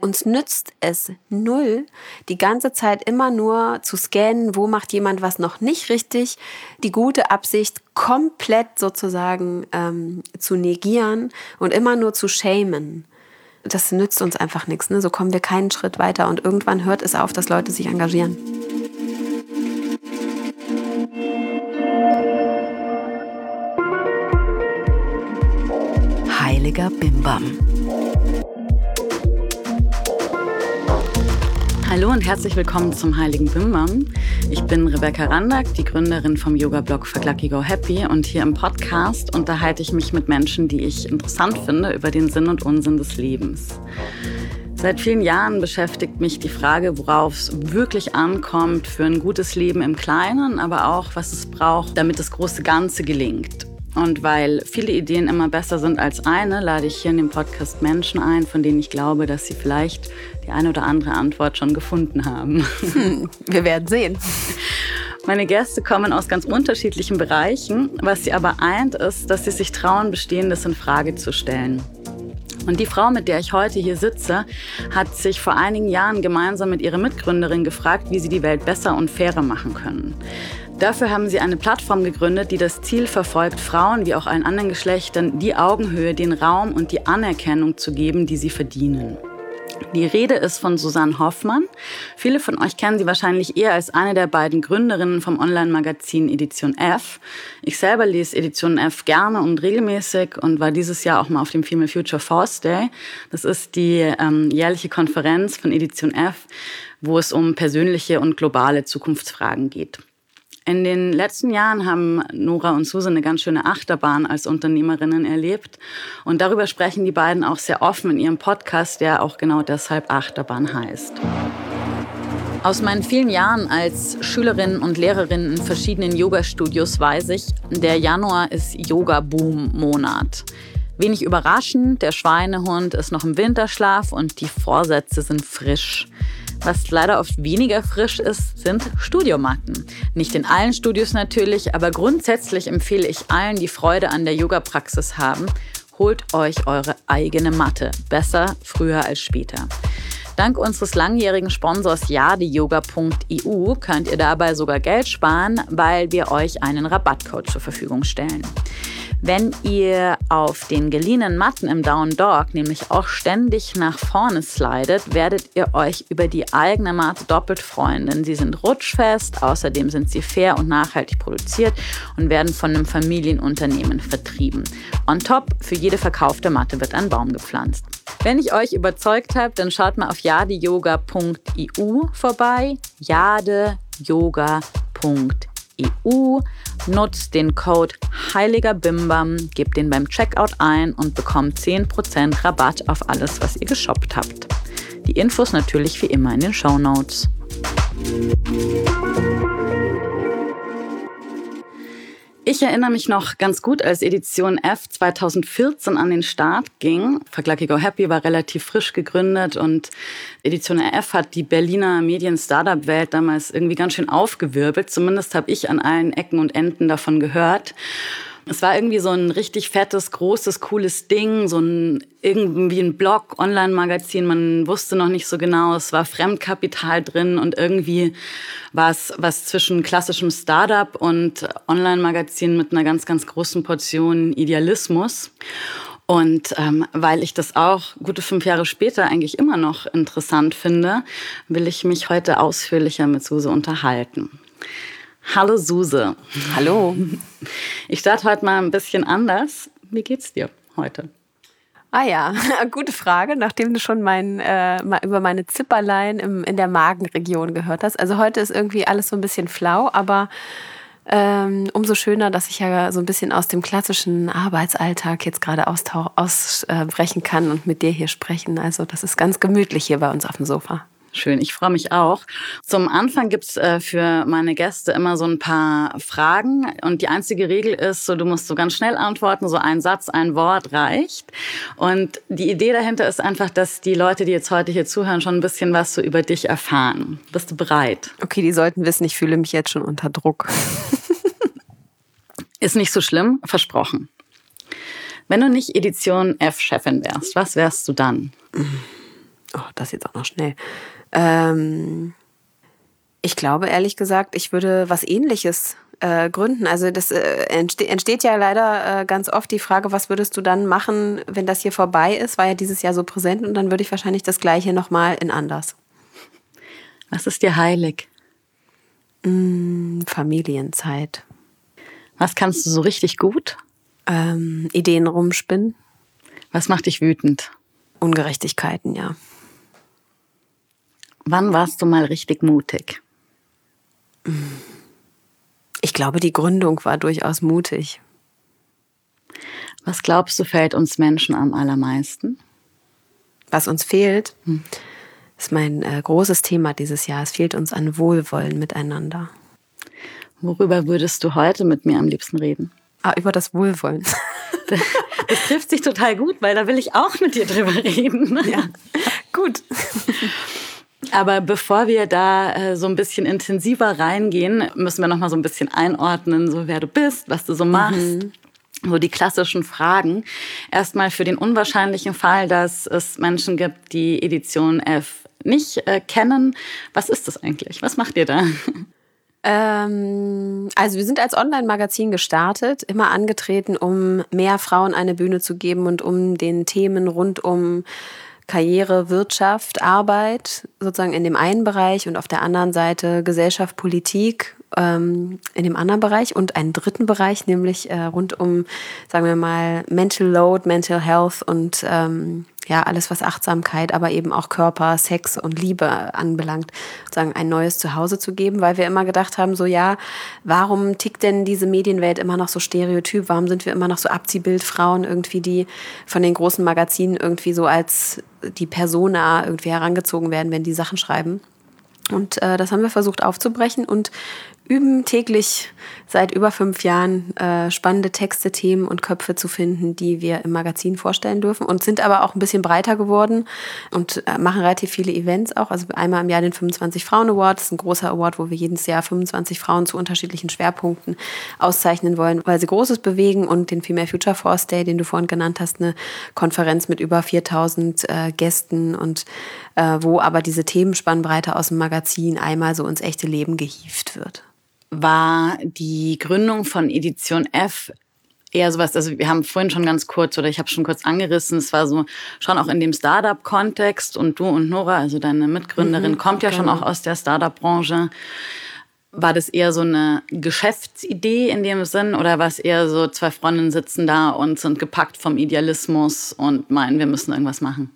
uns nützt es null, die ganze Zeit immer nur zu scannen, wo macht jemand was noch nicht richtig, die gute Absicht komplett sozusagen zu negieren und immer nur zu shamen. Das nützt uns einfach nichts, ne? So kommen wir keinen Schritt weiter und irgendwann hört es auf, dass Leute sich engagieren. Heiliger Bimbam. Hallo und herzlich willkommen zum Heiligen Bimbam. Ich bin Rebecca Randack, die Gründerin vom Yoga-Blog Fuck Lucky Go Happy, und hier im Podcast unterhalte ich mich mit Menschen, die ich interessant finde, über den Sinn und Unsinn des Lebens. Seit vielen Jahren beschäftigt mich die Frage, worauf es wirklich ankommt für ein gutes Leben im Kleinen, aber auch, was es braucht, damit das große Ganze gelingt. Und weil viele Ideen immer besser sind als eine, lade ich hier in dem Podcast Menschen ein, von denen ich glaube, dass sie vielleicht die eine oder andere Antwort schon gefunden haben. Wir werden sehen. Meine Gäste kommen aus ganz unterschiedlichen Bereichen. Was sie aber eint, ist, dass sie sich trauen, Bestehendes in Frage zu stellen. Und die Frau, mit der ich heute hier sitze, hat sich vor einigen Jahren gemeinsam mit ihrer Mitgründerin gefragt, wie sie die Welt besser und fairer machen können. Dafür haben sie eine Plattform gegründet, die das Ziel verfolgt, Frauen wie auch allen anderen Geschlechtern die Augenhöhe, den Raum und die Anerkennung zu geben, die sie verdienen. Die Rede ist von Susanne Hoffmann. Viele von euch kennen sie wahrscheinlich eher als eine der beiden Gründerinnen vom Online-Magazin Edition F. Ich selber lese Edition F gerne und regelmäßig und war dieses Jahr auch mal auf dem Female Future Force Day. Das ist die jährliche Konferenz von Edition F, wo es um persönliche und globale Zukunftsfragen geht. In den letzten Jahren haben Nora und Susan eine ganz schöne Achterbahn als Unternehmerinnen erlebt. Und darüber sprechen die beiden auch sehr offen in ihrem Podcast, der auch genau deshalb Achterbahn heißt. Aus meinen vielen Jahren als Schülerin und Lehrerin in verschiedenen Yoga-Studios weiß ich, der Januar ist Yoga-Boom-Monat. Wenig überraschend, der Schweinehund ist noch im Winterschlaf und die Vorsätze sind frisch. Was leider oft weniger frisch ist, sind Studiomatten. Nicht in allen Studios natürlich, aber grundsätzlich empfehle ich allen, die Freude an der Yoga-Praxis haben, holt euch eure eigene Matte. Besser früher als später. Dank unseres langjährigen Sponsors jadeyoga.eu könnt ihr dabei sogar Geld sparen, weil wir euch einen Rabattcode zur Verfügung stellen. Wenn ihr auf den geliehenen Matten im Down Dog nämlich auch ständig nach vorne slidet, werdet ihr euch über die eigene Matte doppelt freuen, denn sie sind rutschfest, außerdem sind sie fair und nachhaltig produziert und werden von einem Familienunternehmen vertrieben. On top, für jede verkaufte Matte wird ein Baum gepflanzt. Wenn ich euch überzeugt habe, dann schaut mal auf jadeyoga.eu vorbei, jadeyoga.eu. Nutzt den Code Heiliger Bimbam, gebt den beim Checkout ein und bekommt 10% Rabatt auf alles, was ihr geshoppt habt. Die Infos natürlich wie immer in den Shownotes. Ich erinnere mich noch ganz gut, als Edition F 2014 an den Start ging. Fuck Lucky Go Happy war relativ frisch gegründet und Edition F hat die Berliner Medien-Startup-Welt damals irgendwie ganz schön aufgewirbelt. Zumindest habe ich an allen Ecken und Enden davon gehört. Es war irgendwie so ein richtig fettes, großes, cooles Ding, irgendwie ein Blog, Online-Magazin, man wusste noch nicht so genau, es war Fremdkapital drin und irgendwie war es was zwischen klassischem Startup und Online-Magazin mit einer ganz, ganz großen Portion Idealismus. Und weil ich das auch gute 5 Jahre später eigentlich immer noch interessant finde, will ich mich heute ausführlicher mit Suse unterhalten. Hallo Suse. Hallo. Ich starte heute mal ein bisschen anders. Wie geht's dir heute? Ah ja, gute Frage, nachdem du schon mal über meine Zipperlein in der Magenregion gehört hast. Also heute ist irgendwie alles so ein bisschen flau, aber umso schöner, dass ich ja so ein bisschen aus dem klassischen Arbeitsalltag jetzt gerade ausbrechen kann und mit dir hier sprechen. Also das ist ganz gemütlich hier bei uns auf dem Sofa. Schön, ich freue mich auch. Zum Anfang gibt's für meine Gäste immer so ein paar Fragen und die einzige Regel ist, so du musst so ganz schnell antworten, so ein Satz, ein Wort reicht. Und die Idee dahinter ist einfach, dass die Leute, die jetzt heute hier zuhören, schon ein bisschen was so über dich erfahren. Bist du bereit? Okay, die sollten wissen, ich fühle mich jetzt schon unter Druck. Ist nicht so schlimm, versprochen. Wenn du nicht Edition F-Chefin wärst, was wärst du dann? Oh, das jetzt auch noch schnell. Ich glaube, ehrlich gesagt, ich würde was Ähnliches gründen. Also das entsteht ja leider ganz oft die Frage, was würdest du dann machen, wenn das hier vorbei ist? War ja dieses Jahr so präsent und dann würde ich wahrscheinlich das Gleiche nochmal in anders. Was ist dir heilig? Familienzeit. Was kannst du so richtig gut? Ideen rumspinnen. Was macht dich wütend? Ungerechtigkeiten, ja. Wann warst du mal richtig mutig? Ich glaube, die Gründung war durchaus mutig. Was glaubst du, fehlt uns Menschen am allermeisten? Was uns fehlt, ist mein großes Thema dieses Jahr. Es fehlt uns an Wohlwollen miteinander. Worüber würdest du heute mit mir am liebsten reden? Über das Wohlwollen. Das trifft sich total gut, weil da will ich auch mit dir drüber reden. Ja, gut. Aber bevor wir da so ein bisschen intensiver reingehen, müssen wir noch mal so ein bisschen einordnen, so wer du bist, was du so machst. So die klassischen Fragen. Erstmal für den unwahrscheinlichen Fall, dass es Menschen gibt, die Edition F nicht kennen. Was ist das eigentlich? Was macht ihr da? Also wir sind als Online-Magazin gestartet, immer angetreten, um mehr Frauen eine Bühne zu geben und um den Themen rund um Karriere, Wirtschaft, Arbeit sozusagen in dem einen Bereich und auf der anderen Seite Gesellschaft, Politik in dem anderen Bereich und einen dritten Bereich, nämlich rund um, sagen wir mal, Mental Load, Mental Health und ja, alles, was Achtsamkeit, aber eben auch Körper, Sex und Liebe anbelangt, sozusagen ein neues Zuhause zu geben, weil wir immer gedacht haben, so ja, warum tickt denn diese Medienwelt immer noch so stereotyp? Warum sind wir immer noch so Abziehbildfrauen irgendwie, die von den großen Magazinen irgendwie so als die Persona irgendwie herangezogen werden, wenn die Sachen schreiben? Und das haben wir versucht aufzubrechen und üben täglich seit über 5 Jahren spannende Texte, Themen und Köpfe zu finden, die wir im Magazin vorstellen dürfen und sind aber auch ein bisschen breiter geworden und machen relativ viele Events auch. Also einmal im Jahr den 25 Frauen Award. Das ist ein großer Award, wo wir jedes Jahr 25 Frauen zu unterschiedlichen Schwerpunkten auszeichnen wollen, weil sie Großes bewegen, und den Female Future Force Day, den du vorhin genannt hast, eine Konferenz mit über 4000 Gästen und wo aber diese Themenspannbreite aus dem Magazin einmal so ins echte Leben gehievt wird. War die Gründung von Edition F eher sowas, also wir haben vorhin schon ganz kurz, oder ich habe schon kurz angerissen, es war so schon auch in dem Startup-Kontext, und du und Nora, also deine Mitgründerin, kommt ja schon auch aus der Startup-Branche. War das eher so eine Geschäftsidee in dem Sinn, oder war es eher so, 2 Freundinnen sitzen da und sind gepackt vom Idealismus und meinen, wir müssen irgendwas machen?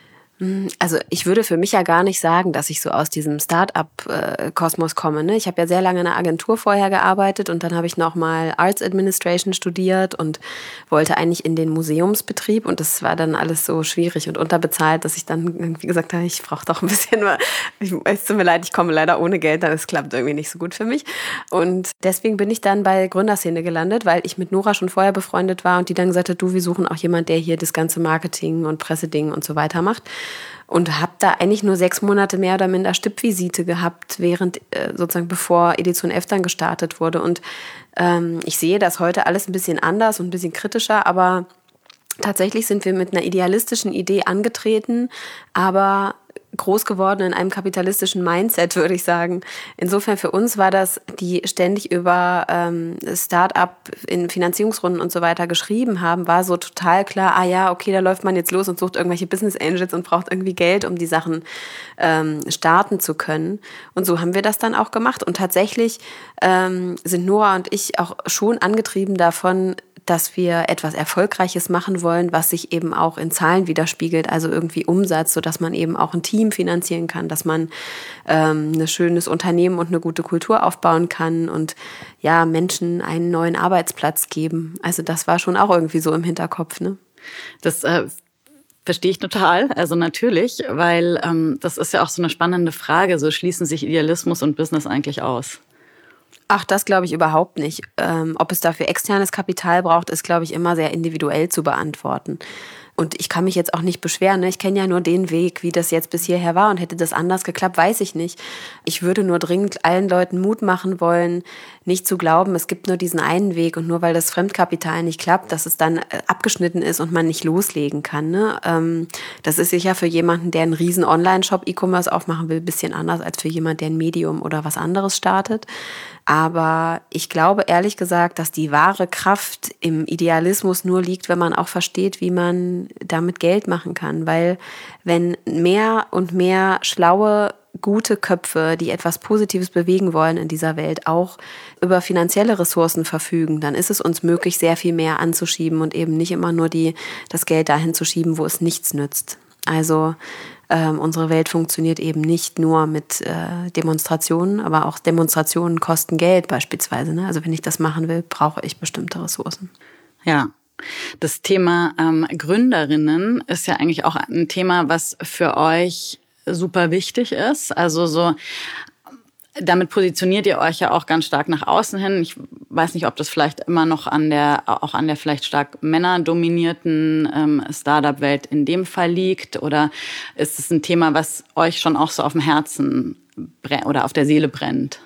Also ich würde für mich ja gar nicht sagen, dass ich so aus diesem Start-up-Kosmos komme. Ne? Ich habe ja sehr lange in einer Agentur vorher gearbeitet und dann habe ich nochmal Arts Administration studiert und wollte eigentlich in den Museumsbetrieb, und das war dann alles so schwierig und unterbezahlt, dass ich dann irgendwie gesagt habe, ich brauche doch ein bisschen mehr. Es tut mir leid, ich komme leider ohne Geld, das klappt irgendwie nicht so gut für mich. Und deswegen bin ich dann bei Gründerszene gelandet, weil ich mit Nora schon vorher befreundet war und die dann gesagt hat, du, wir suchen auch jemand, der hier das ganze Marketing und Presseding und so weiter macht. Und habe da eigentlich nur 6 Monate mehr oder minder Stippvisite gehabt, während sozusagen bevor Edition F dann gestartet wurde. Und ich sehe das heute alles ein bisschen anders und ein bisschen kritischer, aber tatsächlich sind wir mit einer idealistischen Idee angetreten, aber groß geworden in einem kapitalistischen Mindset, würde ich sagen. Insofern für uns war das, die ständig über Start-up in Finanzierungsrunden und so weiter geschrieben haben, war so total klar, ah ja, okay, da läuft man jetzt los und sucht irgendwelche Business Angels und braucht irgendwie Geld, um die Sachen starten zu können. Und so haben wir das dann auch gemacht. Und tatsächlich sind Nora und ich auch schon angetrieben davon, dass wir etwas Erfolgreiches machen wollen, was sich eben auch in Zahlen widerspiegelt, also irgendwie Umsatz, sodass man eben auch ein Team finanzieren kann, dass man ein schönes Unternehmen und eine gute Kultur aufbauen kann und ja, Menschen einen neuen Arbeitsplatz geben. Also das war schon auch irgendwie so im Hinterkopf, ne? Das verstehe ich total, also natürlich, weil das ist ja auch so eine spannende Frage, so schließen sich Idealismus und Business eigentlich aus? Ach, das glaube ich überhaupt nicht. Ob es dafür externes Kapital braucht, ist, glaube ich, immer sehr individuell zu beantworten. Und ich kann mich jetzt auch nicht beschweren, ne? Ich kenne ja nur den Weg, wie das jetzt bis hierher war. Und hätte das anders geklappt, weiß ich nicht. Ich würde nur dringend allen Leuten Mut machen wollen, nicht zu glauben, es gibt nur diesen einen Weg. Und nur weil das Fremdkapital nicht klappt, dass es dann abgeschnitten ist und man nicht loslegen kann. Ne? Das ist sicher für jemanden, der einen riesen Online-Shop E-Commerce aufmachen will, ein bisschen anders als für jemanden, der ein Medium oder was anderes startet. Aber ich glaube ehrlich gesagt, dass die wahre Kraft im Idealismus nur liegt, wenn man auch versteht, wie man damit Geld machen kann. Weil wenn mehr und mehr schlaue, gute Köpfe, die etwas Positives bewegen wollen in dieser Welt, auch über finanzielle Ressourcen verfügen, dann ist es uns möglich, sehr viel mehr anzuschieben und eben nicht immer nur das Geld dahin zu schieben, wo es nichts nützt. Also unsere Welt funktioniert eben nicht nur mit Demonstrationen, aber auch Demonstrationen kosten Geld beispielsweise. Ne? Also wenn ich das machen will, brauche ich bestimmte Ressourcen. Ja, das Thema Gründerinnen ist ja eigentlich auch ein Thema, was für euch super wichtig ist. Also damit positioniert ihr euch ja auch ganz stark nach außen hin. Ich weiß nicht, ob das vielleicht immer noch an der vielleicht stark männerdominierten Startup-Welt in dem Fall liegt, oder ist es ein Thema, was euch schon auch so auf dem Herzen oder auf der Seele brennt?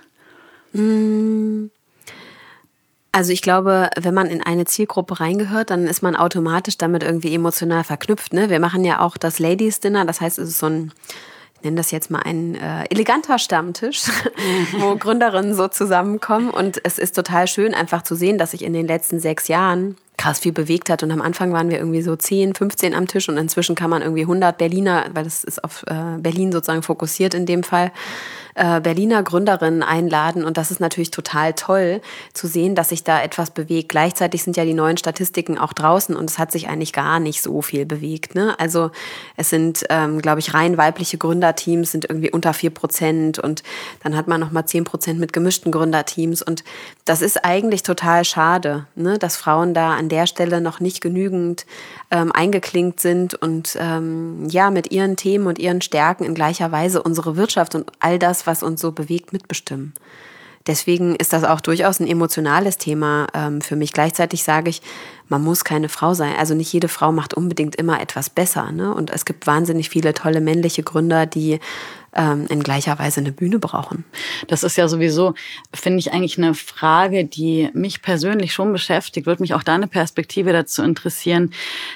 Also ich glaube, wenn man in eine Zielgruppe reingehört, dann ist man automatisch damit irgendwie emotional verknüpft. Ne? Wir machen ja auch das Ladies Dinner, das heißt, es ist so ein, ich nenne das jetzt mal ein eleganter Stammtisch, wo Gründerinnen so zusammenkommen. Und es ist total schön, einfach zu sehen, dass sich in den letzten 6 Jahren krass viel bewegt hat. Und am Anfang waren wir irgendwie so 10, 15 am Tisch und inzwischen kann man irgendwie 100 Berliner, weil das ist auf Berlin sozusagen fokussiert in dem Fall, Berliner Gründerinnen einladen. Und das ist natürlich total toll zu sehen, dass sich da etwas bewegt. Gleichzeitig sind ja die neuen Statistiken auch draußen und es hat sich eigentlich gar nicht so viel bewegt. Ne? Also es sind, glaube ich, rein weibliche Gründerteams sind irgendwie unter 4% und dann hat man nochmal 10% mit gemischten Gründerteams. Und das ist eigentlich total schade, ne? Dass Frauen da an der Stelle noch nicht genügend eingeklinkt sind und mit ihren Themen und ihren Stärken in gleicher Weise unsere Wirtschaft und all das, was uns so bewegt, mitbestimmen. Deswegen ist das auch durchaus ein emotionales Thema für mich. Gleichzeitig sage ich, man muss keine Frau sein. Also nicht jede Frau macht unbedingt immer etwas besser. Ne? Und es gibt wahnsinnig viele tolle männliche Gründer, die in gleicher Weise eine Bühne brauchen. Das ist ja sowieso, finde ich, eigentlich eine Frage, die mich persönlich schon beschäftigt. Würde mich auch deine Perspektive dazu interessieren.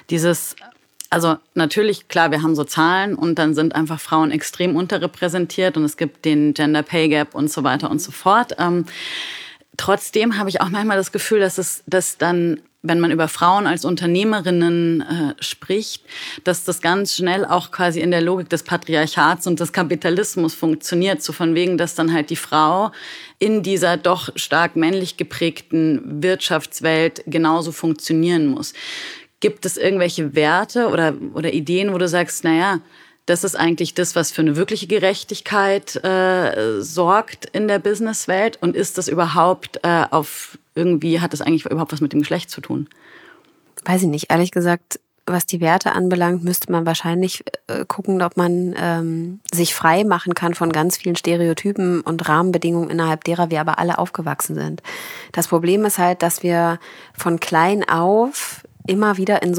Also natürlich, klar, wir haben so Zahlen und dann sind einfach Frauen extrem unterrepräsentiert und es gibt den Gender Pay Gap und so weiter und so fort. Trotzdem habe ich auch manchmal das Gefühl, dass dann, wenn man über Frauen als Unternehmerinnen spricht, dass das ganz schnell auch quasi in der Logik des Patriarchats und des Kapitalismus funktioniert. So von wegen, dass dann halt die Frau in dieser doch stark männlich geprägten Wirtschaftswelt genauso funktionieren muss. Gibt es irgendwelche Werte oder Ideen, wo du sagst, naja, das ist eigentlich das, was für eine wirkliche Gerechtigkeit sorgt in der Businesswelt? Und ist das überhaupt hat das eigentlich überhaupt was mit dem Geschlecht zu tun? Weiß ich nicht. Ehrlich gesagt, was die Werte anbelangt, müsste man wahrscheinlich gucken, ob man sich frei machen kann von ganz vielen Stereotypen und Rahmenbedingungen, innerhalb derer wir aber alle aufgewachsen sind. Das Problem ist halt, dass wir von klein auf immer wieder in so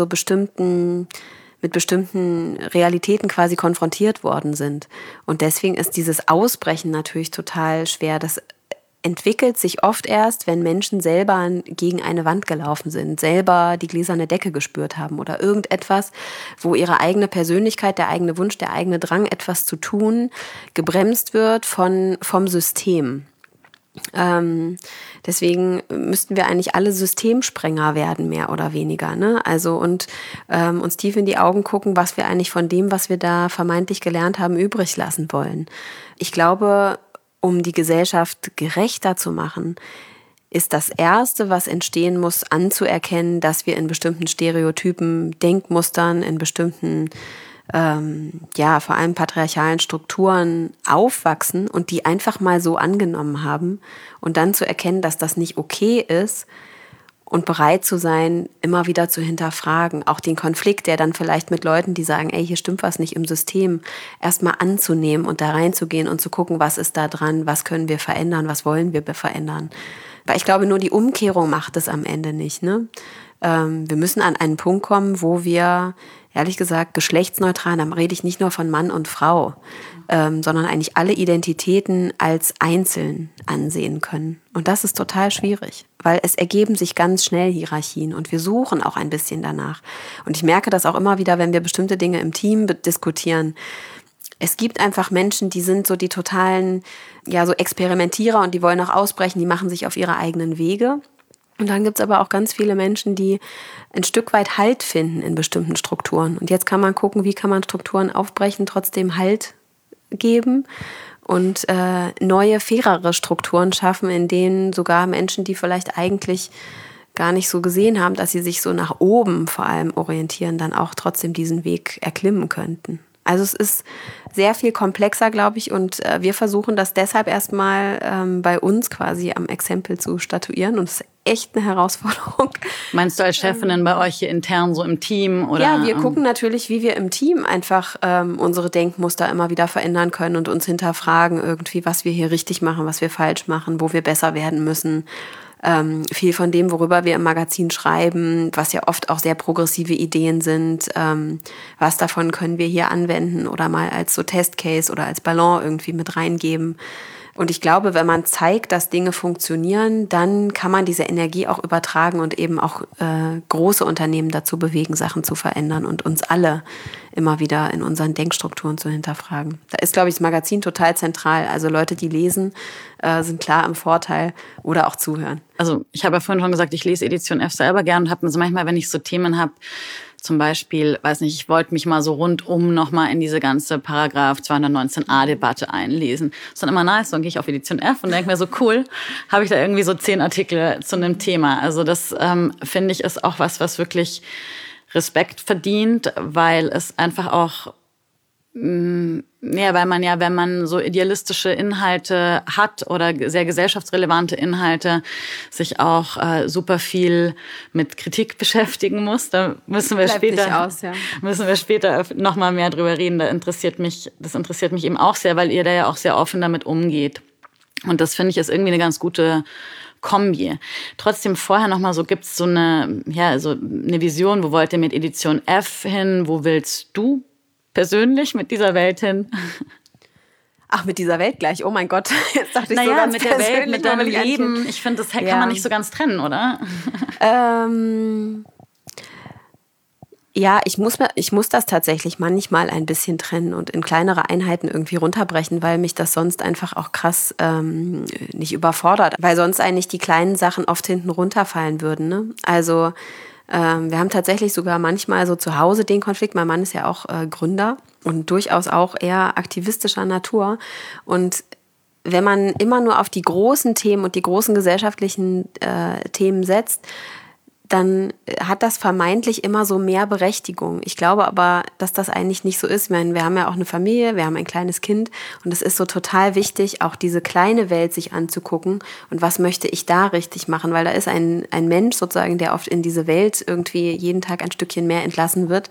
mit bestimmten Realitäten quasi konfrontiert worden sind. Und deswegen ist dieses Ausbrechen natürlich total schwer. Das entwickelt sich oft erst, wenn Menschen selber gegen eine Wand gelaufen sind, selber die gläserne Decke gespürt haben oder irgendetwas, wo ihre eigene Persönlichkeit, der eigene Wunsch, der eigene Drang, etwas zu tun, gebremst wird vom System. Deswegen müssten wir eigentlich alle Systemsprenger werden, mehr oder weniger, ne? Also und uns tief in die Augen gucken, was wir eigentlich von dem, was wir da vermeintlich gelernt haben, übrig lassen wollen. Ich glaube, um die Gesellschaft gerechter zu machen, ist das Erste, was entstehen muss, anzuerkennen, dass wir in bestimmten Stereotypen, Denkmustern, in bestimmten vor allem patriarchalen Strukturen aufwachsen und die einfach mal so angenommen haben und dann zu erkennen, dass das nicht okay ist und bereit zu sein, immer wieder zu hinterfragen. Auch den Konflikt, der dann vielleicht mit Leuten, die sagen, ey, hier stimmt was nicht im System, erstmal anzunehmen und da reinzugehen und zu gucken, was ist da dran, was können wir verändern, was wollen wir verändern. Weil ich glaube, nur die Umkehrung macht es am Ende nicht, ne? Wir müssen an einen Punkt kommen, wo wir ehrlich gesagt, geschlechtsneutral, dann rede ich nicht nur von Mann und Frau, sondern eigentlich alle Identitäten als einzeln ansehen können. Und das ist total schwierig, weil es ergeben sich ganz schnell Hierarchien und wir suchen auch ein bisschen danach. Und ich merke das auch immer wieder, wenn wir bestimmte Dinge im Team diskutieren. Es gibt einfach Menschen, die sind so die totalen, ja, so Experimentierer und die wollen auch ausbrechen, die machen sich auf ihre eigenen Wege. Und dann gibt's aber auch ganz viele Menschen, die ein Stück weit Halt finden in bestimmten Strukturen. Und jetzt kann man gucken, wie kann man Strukturen aufbrechen, trotzdem Halt geben und neue, fairere Strukturen schaffen, in denen sogar Menschen, die vielleicht eigentlich gar nicht so gesehen haben, dass sie sich so nach oben vor allem orientieren, dann auch trotzdem diesen Weg erklimmen könnten. Also es ist sehr viel komplexer, glaube ich, und wir versuchen das deshalb erstmal bei uns quasi am Exempel zu statuieren und es ist echt eine Herausforderung. Meinst du als Chefinnen bei euch hier intern so im Team? Oder? Ja, wir gucken natürlich, wie wir im Team einfach unsere Denkmuster immer wieder verändern können und uns hinterfragen irgendwie, was wir hier richtig machen, was wir falsch machen, wo wir besser werden müssen. Viel von dem, worüber wir im Magazin schreiben, was ja oft auch sehr progressive Ideen sind, was davon können wir hier anwenden oder mal als so Testcase oder als Ballon irgendwie mit reingeben. Und ich glaube, wenn man zeigt, dass Dinge funktionieren, dann kann man diese Energie auch übertragen und eben auch große Unternehmen dazu bewegen, Sachen zu verändern und uns alle immer wieder in unseren Denkstrukturen zu hinterfragen. Da ist, glaube ich, das Magazin total zentral. Also Leute, die lesen, sind klar im Vorteil oder auch zuhören. Also ich habe ja vorhin schon gesagt, ich lese Edition F selber gern und habe so manchmal, wenn ich so Themen habe, zum Beispiel, weiß nicht, ich wollte mich mal so rundum nochmal in diese ganze Paragraph 219a-Debatte einlesen. Das ist dann immer nice, dann gehe ich auf Edition F und denke mir so, cool, habe ich da irgendwie so 10 Artikel zu einem Thema. Also das finde ich ist auch was wirklich Respekt verdient, weil es einfach auch, weil man ja, wenn man so idealistische Inhalte hat oder sehr gesellschaftsrelevante Inhalte, sich auch super viel mit Kritik beschäftigen muss. Da müssen wir später noch mal mehr drüber reden. Das interessiert mich eben auch sehr, weil ihr da ja auch sehr offen damit umgeht. Und das finde ich ist irgendwie eine ganz gute Kombi. Trotzdem vorher noch mal so, gibt's so eine Vision, wo wollt ihr mit Edition F hin? Wo willst du persönlich mit dieser Welt hin? Ach, mit dieser Welt gleich. Oh mein Gott. Jetzt dachte ich naja, so ganz mit der Welt, mit deinem Leben. Ich finde, das kann man nicht so ganz trennen, oder? Ja, ich muss das tatsächlich manchmal ein bisschen trennen und in kleinere Einheiten irgendwie runterbrechen, weil mich das sonst einfach auch krass nicht überfordert. Weil sonst eigentlich die kleinen Sachen oft hinten runterfallen würden. Ne? Also wir haben tatsächlich sogar manchmal so zu Hause den Konflikt. Mein Mann ist ja auch Gründer und durchaus auch eher aktivistischer Natur. Und wenn man immer nur auf die großen Themen und die großen gesellschaftlichen Themen setzt, dann hat das vermeintlich immer so mehr Berechtigung. Ich glaube aber, dass das eigentlich nicht so ist. Ich meine, wir haben ja auch eine Familie, wir haben ein kleines Kind und es ist so total wichtig, auch diese kleine Welt sich anzugucken und was möchte ich da richtig machen, weil da ist ein Mensch sozusagen, der oft in diese Welt irgendwie jeden Tag ein Stückchen mehr entlassen wird,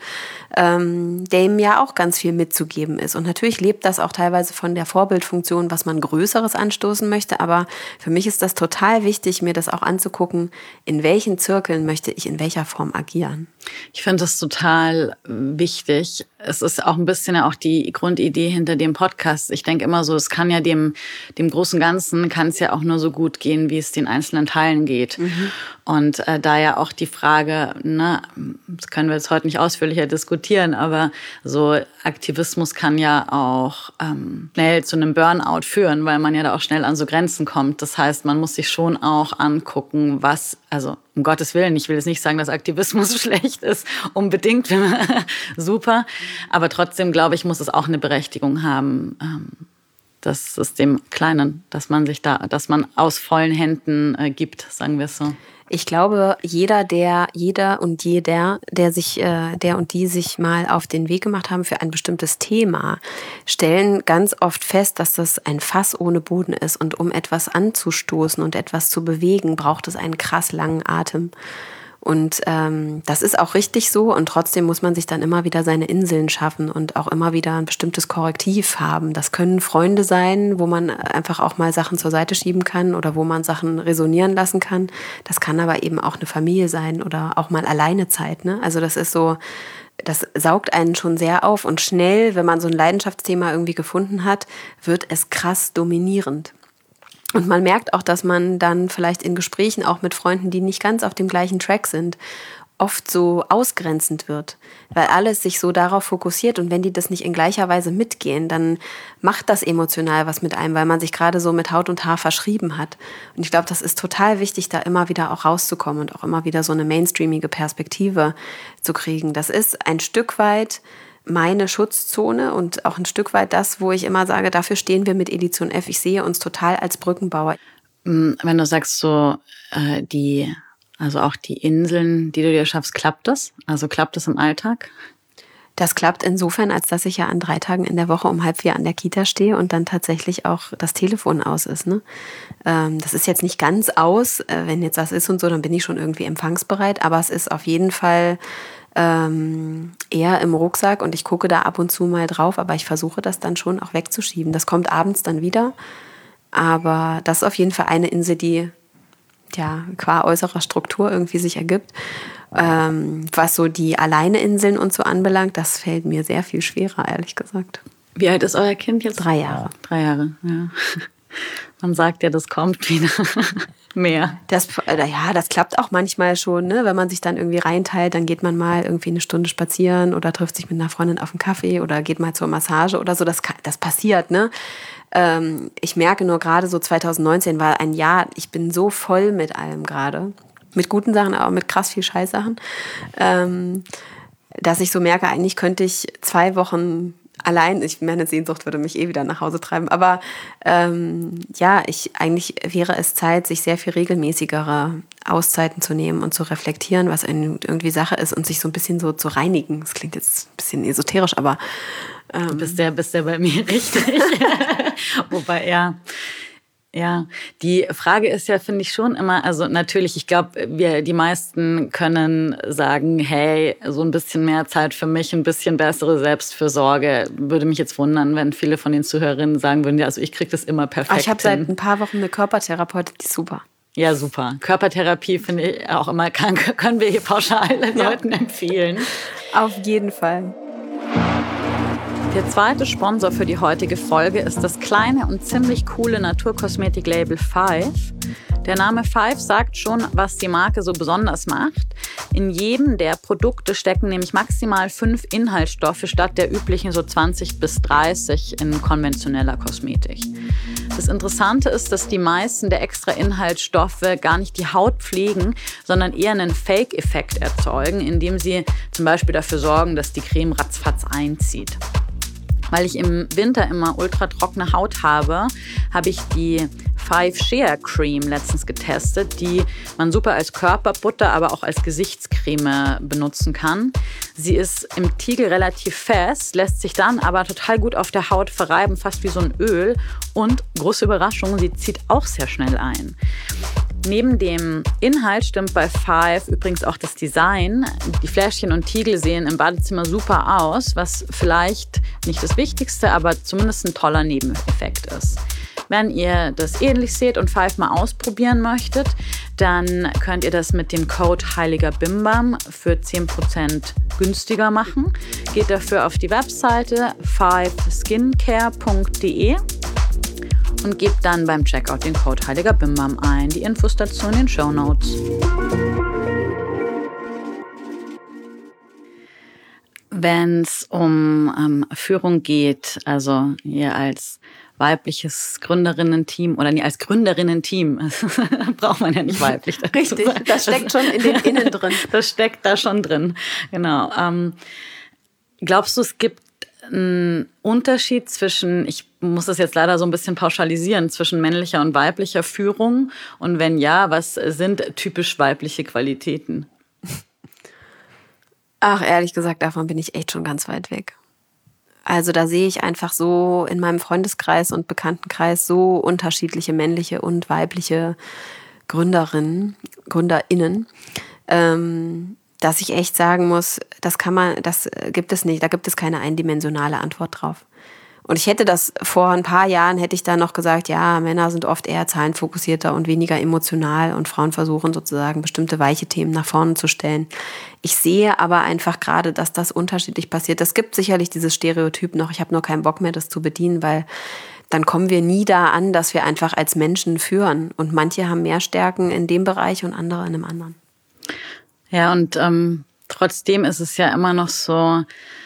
der ihm ja auch ganz viel mitzugeben ist. Und natürlich lebt das auch teilweise von der Vorbildfunktion, was man Größeres anstoßen möchte, aber für mich ist das total wichtig, mir das auch anzugucken, in welchen Zirkeln möchte ich in welcher Form agieren. Ich finde das total wichtig. Es ist auch ein bisschen auch die Grundidee hinter dem Podcast. Ich denke immer so, es kann ja dem großen Ganzen kann es ja auch nur so gut gehen, wie es den einzelnen Teilen geht. Mhm. Und da ja auch die Frage, das können wir jetzt heute nicht ausführlicher diskutieren, aber so Aktivismus kann ja auch schnell zu einem Burnout führen, weil man ja da auch schnell an so Grenzen kommt. Das heißt, man muss sich schon auch angucken, also um Gottes Willen, ich will jetzt nicht sagen, dass Aktivismus schlecht ist, unbedingt, super. Aber trotzdem, glaube ich, muss es auch eine Berechtigung haben, das ist dem Kleinen, dass man aus vollen Händen gibt, sagen wir es so. Ich glaube, jeder und jeder, der und die sich mal auf den Weg gemacht haben für ein bestimmtes Thema, stellen ganz oft fest, dass das ein Fass ohne Boden ist. Und um etwas anzustoßen und etwas zu bewegen, braucht es einen krass langen Atem. Und das ist auch richtig so und trotzdem muss man sich dann immer wieder seine Inseln schaffen und auch immer wieder ein bestimmtes Korrektiv haben. Das können Freunde sein, wo man einfach auch mal Sachen zur Seite schieben kann oder wo man Sachen resonieren lassen kann. Das kann aber eben auch eine Familie sein oder auch mal Alleinezeit, ne? Also das ist so, das saugt einen schon sehr auf und schnell, wenn man so ein Leidenschaftsthema irgendwie gefunden hat, wird es krass dominierend. Und man merkt auch, dass man dann vielleicht in Gesprächen auch mit Freunden, die nicht ganz auf dem gleichen Track sind, oft so ausgrenzend wird, weil alles sich so darauf fokussiert und wenn die das nicht in gleicher Weise mitgehen, dann macht das emotional was mit einem, weil man sich gerade so mit Haut und Haar verschrieben hat. Und ich glaube, das ist total wichtig, da immer wieder auch rauszukommen und auch immer wieder so eine mainstreamige Perspektive zu kriegen. Das ist ein Stück weit meine Schutzzone und auch ein Stück weit das, wo ich immer sage, dafür stehen wir mit Edition F. Ich sehe uns total als Brückenbauer. Wenn du sagst so, also auch die Inseln, die du dir schaffst, klappt das? Also klappt das im Alltag? Das klappt insofern, als dass ich ja an 3 Tagen in der Woche um 3:30 an der Kita stehe und dann tatsächlich auch das Telefon aus ist. Ne? Das ist jetzt nicht ganz aus. Wenn jetzt das ist und so, dann bin ich schon irgendwie empfangsbereit. Aber es ist auf jeden Fall eher im Rucksack und ich gucke da ab und zu mal drauf, aber ich versuche das dann schon auch wegzuschieben. Das kommt abends dann wieder, aber das ist auf jeden Fall eine Insel, die ja qua äußerer Struktur irgendwie sich ergibt. Was so die Alleineinseln und so anbelangt, das fällt mir sehr viel schwerer, ehrlich gesagt. Wie alt ist euer Kind jetzt? 3 Jahre. 3 Jahre, ja. Man sagt ja, das kommt wieder mehr. Das klappt auch manchmal schon, ne? Wenn man sich dann irgendwie reinteilt, dann geht man mal irgendwie eine Stunde spazieren oder trifft sich mit einer Freundin auf einen Kaffee oder geht mal zur Massage oder so. Das passiert, ne? Ich merke nur gerade so 2019 war ein Jahr, ich bin so voll mit allem gerade. Mit guten Sachen, aber mit krass viel Scheißsachen. Dass ich so merke, eigentlich könnte ich 2 Wochen allein, meine Sehnsucht würde mich wieder nach Hause treiben, aber eigentlich wäre es Zeit, sich sehr viel regelmäßigere Auszeiten zu nehmen und zu reflektieren, was irgendwie Sache ist und sich so ein bisschen so zu reinigen. Das klingt jetzt ein bisschen esoterisch, aber Du bist ja bei mir richtig. Wobei, ja, die Frage ist ja, finde ich schon immer, also natürlich, ich glaube, die meisten können sagen, hey, so ein bisschen mehr Zeit für mich, ein bisschen bessere Selbstfürsorge. Würde mich jetzt wundern, wenn viele von den Zuhörerinnen sagen würden, ja, also ich kriege das immer perfekt Ich habe seit ein paar Wochen eine Körpertherapeutin, die ist super. Ja, super. Körpertherapie finde ich auch immer, können wir hier pauschal Leuten empfehlen. Auf jeden Fall. Der zweite Sponsor für die heutige Folge ist das kleine und ziemlich coole Naturkosmetik-Label Five. Der Name Five sagt schon, was die Marke so besonders macht. In jedem der Produkte stecken nämlich maximal 5 Inhaltsstoffe statt der üblichen so 20 bis 30 in konventioneller Kosmetik. Das Interessante ist, dass die meisten der extra Inhaltsstoffe gar nicht die Haut pflegen, sondern eher einen Fake-Effekt erzeugen, indem sie zum Beispiel dafür sorgen, dass die Creme ratzfatz einzieht. Weil ich im Winter immer ultra trockene Haut habe, habe ich die Five Shea Cream letztens getestet, die man super als Körperbutter, aber auch als Gesichtscreme benutzen kann. Sie ist im Tiegel relativ fest, lässt sich dann aber total gut auf der Haut verreiben, fast wie so ein Öl. Und, große Überraschung, sie zieht auch sehr schnell ein. Neben dem Inhalt stimmt bei Five übrigens auch das Design. Die Fläschchen und Tiegel sehen im Badezimmer super aus, was vielleicht nicht das Wichtigste, aber zumindest ein toller Nebeneffekt ist. Wenn ihr das ähnlich seht und Five mal ausprobieren möchtet, dann könnt ihr das mit dem Code Heiliger Bimbam für 10% günstiger machen. Geht dafür auf die Webseite fiveskincare.de und gebt dann beim Checkout den Code Heiliger Bimbam ein. Die Infos dazu in den Shownotes. Wenn es um Führung geht, also ihr als weibliches Gründerinnen-Team oder als Gründerinnen-Team, braucht man ja nicht weiblich. Richtig, das steckt schon in den Innen drin. Das steckt da schon drin, genau. Glaubst du, es gibt einen Unterschied zwischen, ich muss das jetzt leider so ein bisschen pauschalisieren, zwischen männlicher und weiblicher Führung? Und wenn ja, was sind typisch weibliche Qualitäten? Ach, ehrlich gesagt, davon bin ich echt schon ganz weit weg. Also da sehe ich einfach so in meinem Freundeskreis und Bekanntenkreis so unterschiedliche männliche und weibliche GründerInnen, dass ich echt sagen muss, das gibt es nicht, da gibt es keine eindimensionale Antwort drauf. Und ich hätte das vor ein paar Jahren, hätte ich da noch gesagt, ja, Männer sind oft eher zahlenfokussierter und weniger emotional und Frauen versuchen sozusagen bestimmte weiche Themen nach vorne zu stellen. Ich sehe aber einfach gerade, dass das unterschiedlich passiert. Es gibt sicherlich dieses Stereotyp noch, ich habe nur keinen Bock mehr, das zu bedienen, weil dann kommen wir nie da an, dass wir einfach als Menschen führen. Und manche haben mehr Stärken in dem Bereich und andere in einem anderen. Ja, und trotzdem ist es ja immer noch so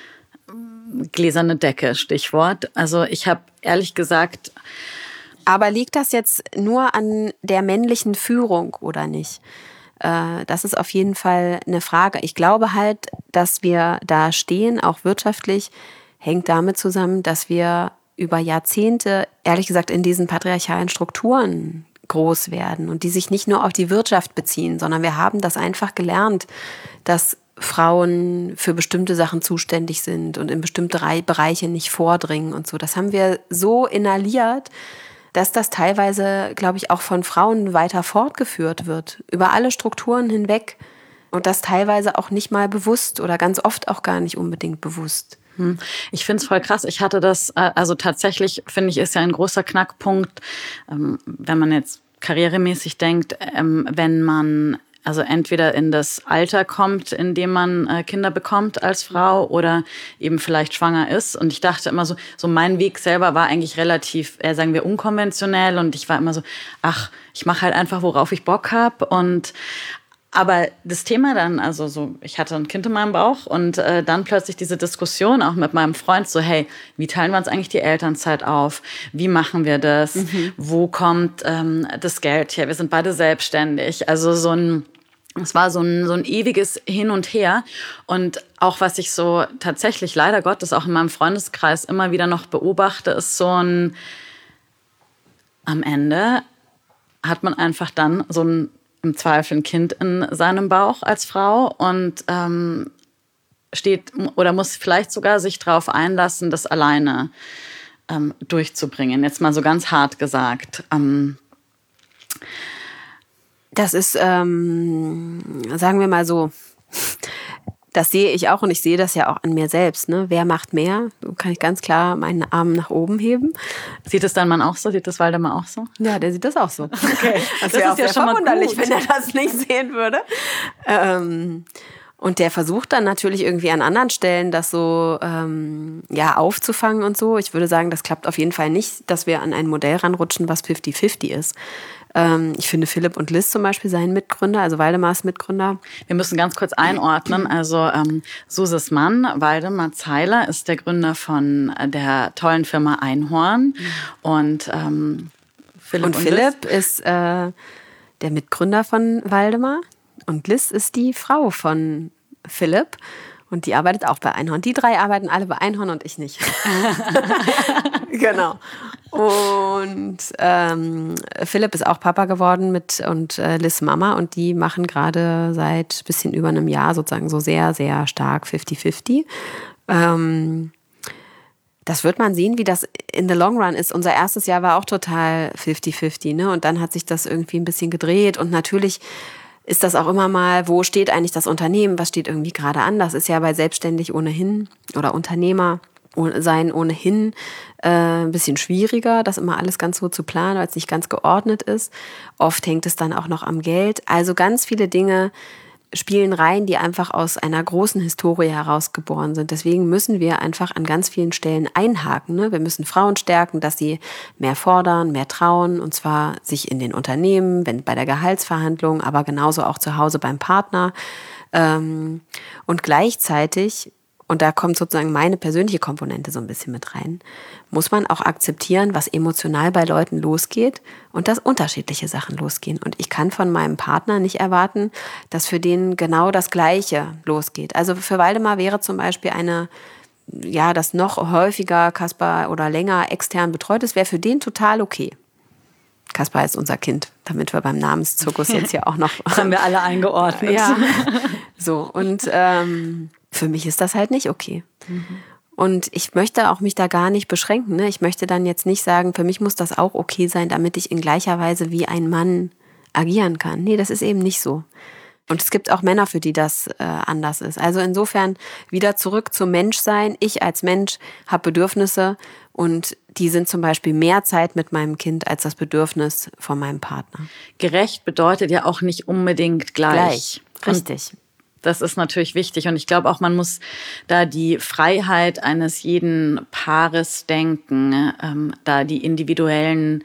gläserne Decke, Stichwort. Also ich habe ehrlich gesagt... Aber liegt das jetzt nur an der männlichen Führung oder nicht? Das ist auf jeden Fall eine Frage. Ich glaube halt, dass wir da stehen, auch wirtschaftlich, hängt damit zusammen, dass wir über Jahrzehnte, ehrlich gesagt, in diesen patriarchalen Strukturen groß werden und die sich nicht nur auf die Wirtschaft beziehen, sondern wir haben das einfach gelernt, dass Frauen für bestimmte Sachen zuständig sind und in bestimmte Bereiche nicht vordringen und so. Das haben wir so inhaliert, dass das teilweise, glaube ich, auch von Frauen weiter fortgeführt wird, über alle Strukturen hinweg und das teilweise auch nicht mal bewusst oder ganz oft auch gar nicht unbedingt bewusst. Ich finde es voll krass. Ich hatte das, also tatsächlich, finde ich, ist ja ein großer Knackpunkt, wenn man jetzt karrieremäßig denkt, wenn man also entweder in das Alter kommt, in dem man Kinder bekommt als Frau oder eben vielleicht schwanger ist. Und ich dachte immer so mein Weg selber war eigentlich relativ, sagen wir, unkonventionell. Und ich war immer so, ich mache halt einfach, worauf ich Bock habe. Aber das Thema dann, also so, ich hatte ein Kind in meinem Bauch und dann plötzlich diese Diskussion auch mit meinem Freund so, hey, wie teilen wir uns eigentlich die Elternzeit auf? Wie machen wir das? Wo kommt das Geld her? Wir sind beide selbstständig. Also es war so ein ewiges Hin und Her. Und auch was ich so tatsächlich leider Gottes auch in meinem Freundeskreis immer wieder noch beobachte, ist so am Ende hat man einfach dann so im Zweifel ein Kind in seinem Bauch als Frau und steht oder muss vielleicht sogar sich darauf einlassen, das alleine durchzubringen. Jetzt mal so ganz hart gesagt. Das ist, sagen wir mal so, das sehe ich auch und ich sehe das ja auch an mir selbst. Ne? Wer macht mehr? So kann ich ganz klar meinen Arm nach oben heben. Sieht es dein Mann auch so? Sieht das Waldemar auch so? Ja, der sieht das auch so. Okay. Das wäre auch ja schon verwunderlich, wenn er das nicht sehen würde. Und der versucht dann natürlich irgendwie an anderen Stellen das so aufzufangen und so. Ich würde sagen, das klappt auf jeden Fall nicht, dass wir an ein Modell ranrutschen, was 50-50 ist. Ich finde Philipp und Liz zum Beispiel seien Mitgründer, also Waldemars Mitgründer. Wir müssen ganz kurz einordnen. Also Suses Mann, Waldemar Zeiler, ist der Gründer von der tollen Firma Einhorn. Und Philipp ist der Mitgründer von Waldemar. Und Liz ist die Frau von Philipp. Und die arbeitet auch bei Einhorn. Die drei arbeiten alle bei Einhorn und ich nicht. Genau. Und Philipp ist auch Papa geworden und Liz Mama. Und die machen gerade seit ein bisschen über einem Jahr sozusagen so sehr, sehr stark 50-50. Das wird man sehen, wie das in the long run ist. Unser erstes Jahr war auch total 50-50, ne? Und dann hat sich das irgendwie ein bisschen gedreht. Und natürlich ist das auch immer mal, wo steht eigentlich das Unternehmen, was steht irgendwie gerade an. Das ist ja bei Selbstständig ohnehin oder Unternehmer sein ohnehin ein bisschen schwieriger, das immer alles ganz so zu planen, weil es nicht ganz geordnet ist. Oft hängt es dann auch noch am Geld. Also ganz viele Dinge spielen rein, die einfach aus einer großen Historie herausgeboren sind. Deswegen müssen wir einfach an ganz vielen Stellen einhaken. Ne? Wir müssen Frauen stärken, dass sie mehr fordern, mehr trauen, und zwar sich in den Unternehmen, bei der Gehaltsverhandlung, aber genauso auch zu Hause beim Partner. Und gleichzeitig, und da kommt sozusagen meine persönliche Komponente so ein bisschen mit rein, muss man auch akzeptieren, was emotional bei Leuten losgeht und dass unterschiedliche Sachen losgehen. Und ich kann von meinem Partner nicht erwarten, dass für den genau das Gleiche losgeht. Also für Waldemar wäre zum Beispiel das noch häufiger Kaspar oder länger extern betreut ist, wäre für den total okay. Kaspar ist unser Kind, damit wir beim Namenszirkus jetzt hier auch noch... Das haben wir alle eingeordnet. Ja, so. Und für mich ist das halt nicht okay. Und ich möchte auch mich da gar nicht beschränken. Ne? Ich möchte dann jetzt nicht sagen, für mich muss das auch okay sein, damit ich in gleicher Weise wie ein Mann agieren kann. Nee, das ist eben nicht so. Und es gibt auch Männer, für die das anders ist. Also insofern wieder zurück zum Menschsein. Ich als Mensch habe Bedürfnisse und die sind zum Beispiel mehr Zeit mit meinem Kind als das Bedürfnis von meinem Partner. Gerecht bedeutet ja auch nicht unbedingt gleich. Richtig. Das ist natürlich wichtig. Und ich glaube auch, man muss da die Freiheit eines jeden Paares denken, da die individuellen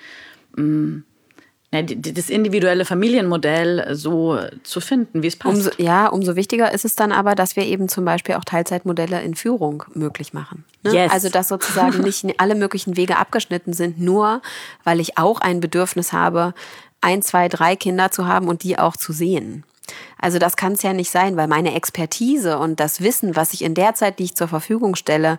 das individuelle Familienmodell so zu finden, wie es passt. Umso wichtiger ist es dann aber, dass wir eben zum Beispiel auch Teilzeitmodelle in Führung möglich machen. Ne? Yes. Also dass sozusagen nicht alle möglichen Wege abgeschnitten sind, nur weil ich auch ein Bedürfnis habe, 1, 2, 3 Kinder zu haben und die auch zu sehen. Also das kann es ja nicht sein, weil meine Expertise und das Wissen, was ich in der Zeit, die ich zur Verfügung stelle,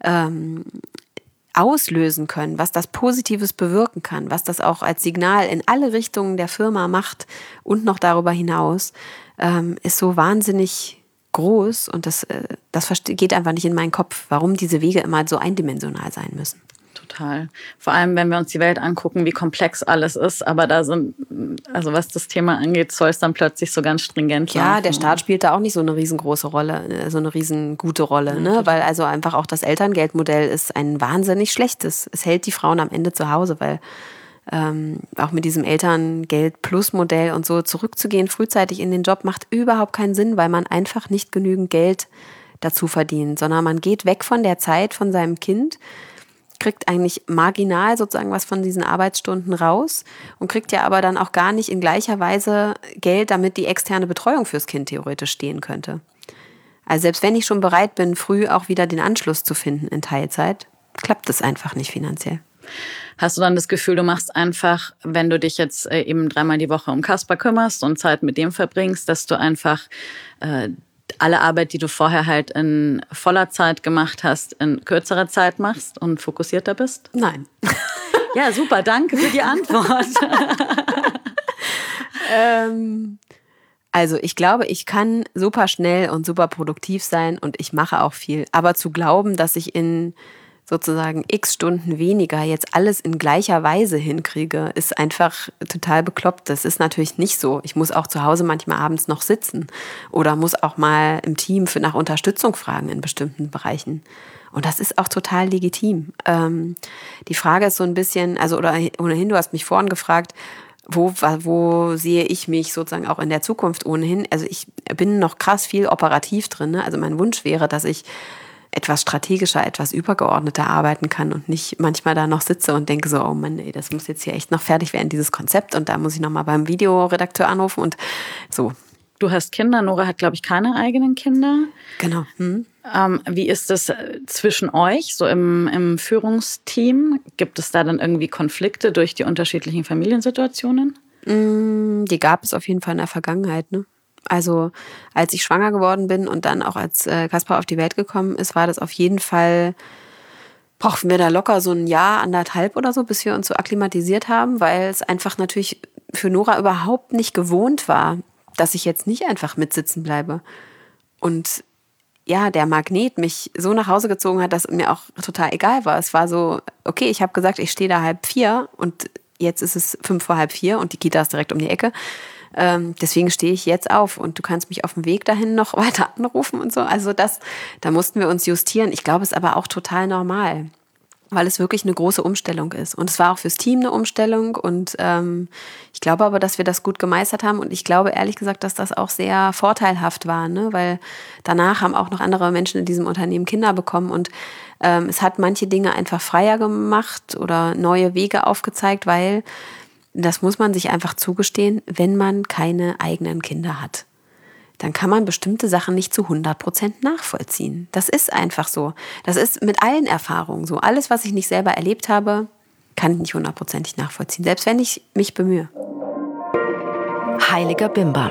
auslösen können, was das Positives bewirken kann, was das auch als Signal in alle Richtungen der Firma macht und noch darüber hinaus, ist so wahnsinnig groß und das geht einfach nicht in meinen Kopf, warum diese Wege immer so eindimensional sein müssen. Total. Vor allem, wenn wir uns die Welt angucken, wie komplex alles ist. Aber da sind, also was das Thema angeht, soll es dann plötzlich so ganz stringent sein. Ja, der Staat spielt da auch nicht so eine riesengroße Rolle, so eine riesengute Rolle. Ne? Weil also einfach auch das Elterngeldmodell ist ein wahnsinnig schlechtes. Es hält die Frauen am Ende zu Hause, weil auch mit diesem Elterngeld-Plus-Modell und so zurückzugehen, frühzeitig in den Job, macht überhaupt keinen Sinn, weil man einfach nicht genügend Geld dazu verdient, sondern man geht weg von der Zeit von seinem Kind, kriegt eigentlich marginal sozusagen was von diesen Arbeitsstunden raus und kriegt ja aber dann auch gar nicht in gleicher Weise Geld, damit die externe Betreuung fürs Kind theoretisch stehen könnte. Also selbst wenn ich schon bereit bin, früh auch wieder den Anschluss zu finden in Teilzeit, klappt es einfach nicht finanziell. Hast du dann das Gefühl, du machst einfach, wenn du dich jetzt eben 3-mal die Woche um Kasper kümmerst und Zeit mit dem verbringst, dass du einfach alle Arbeit, die du vorher halt in voller Zeit gemacht hast, in kürzerer Zeit machst und fokussierter bist? Nein. Ja, super, danke für die Antwort. Also ich glaube, ich kann super schnell und super produktiv sein und ich mache auch viel. Aber zu glauben, dass ich in sozusagen x Stunden weniger jetzt alles in gleicher Weise hinkriege, ist einfach total bekloppt. Das ist natürlich nicht so. Ich muss auch zu Hause manchmal abends noch sitzen oder muss auch mal im Team nach Unterstützung fragen in bestimmten Bereichen. Und das ist auch total legitim. Die Frage ist so ein bisschen, oder ohnehin, du hast mich vorhin gefragt, wo sehe ich mich sozusagen auch in der Zukunft ohnehin? Also ich bin noch krass viel operativ drin. Ne? Also mein Wunsch wäre, dass ich etwas strategischer, etwas übergeordneter arbeiten kann und nicht manchmal da noch sitze und denke so, oh Mann, ey, das muss jetzt hier echt noch fertig werden, dieses Konzept, und da muss ich nochmal beim Videoredakteur anrufen und so. Du hast Kinder, Nora hat, glaube ich, keine eigenen Kinder. Genau. Wie ist das zwischen euch, so im Führungsteam? Gibt es da dann irgendwie Konflikte durch die unterschiedlichen Familiensituationen? Die gab es auf jeden Fall in der Vergangenheit, ne? Also als ich schwanger geworden bin und dann auch als Kasper auf die Welt gekommen ist, war das auf jeden Fall, brauchten wir da locker so 1 Jahr, 1,5 oder so, bis wir uns so akklimatisiert haben, weil es einfach natürlich für Nora überhaupt nicht gewohnt war, dass ich jetzt nicht einfach mitsitzen bleibe. Und ja, der Magnet mich so nach Hause gezogen hat, dass mir auch total egal war. Es war so, okay, ich habe gesagt, ich stehe da 3:30 und jetzt ist es 3:55 und die Kita ist direkt um die Ecke. Deswegen stehe ich jetzt auf und du kannst mich auf dem Weg dahin noch weiter anrufen und so. Also da mussten wir uns justieren. Ich glaube, es ist aber auch total normal, weil es wirklich eine große Umstellung ist. Und es war auch fürs Team eine Umstellung und ich glaube aber, dass wir das gut gemeistert haben und ich glaube ehrlich gesagt, dass das auch sehr vorteilhaft war, ne? Weil danach haben auch noch andere Menschen in diesem Unternehmen Kinder bekommen und es hat manche Dinge einfach freier gemacht oder neue Wege aufgezeigt, weil das muss man sich einfach zugestehen, wenn man keine eigenen Kinder hat. Dann kann man bestimmte Sachen nicht zu 100% nachvollziehen. Das ist einfach so. Das ist mit allen Erfahrungen so. Alles, was ich nicht selber erlebt habe, kann ich nicht 100%ig nachvollziehen, selbst wenn ich mich bemühe. Heiliger Bimbam.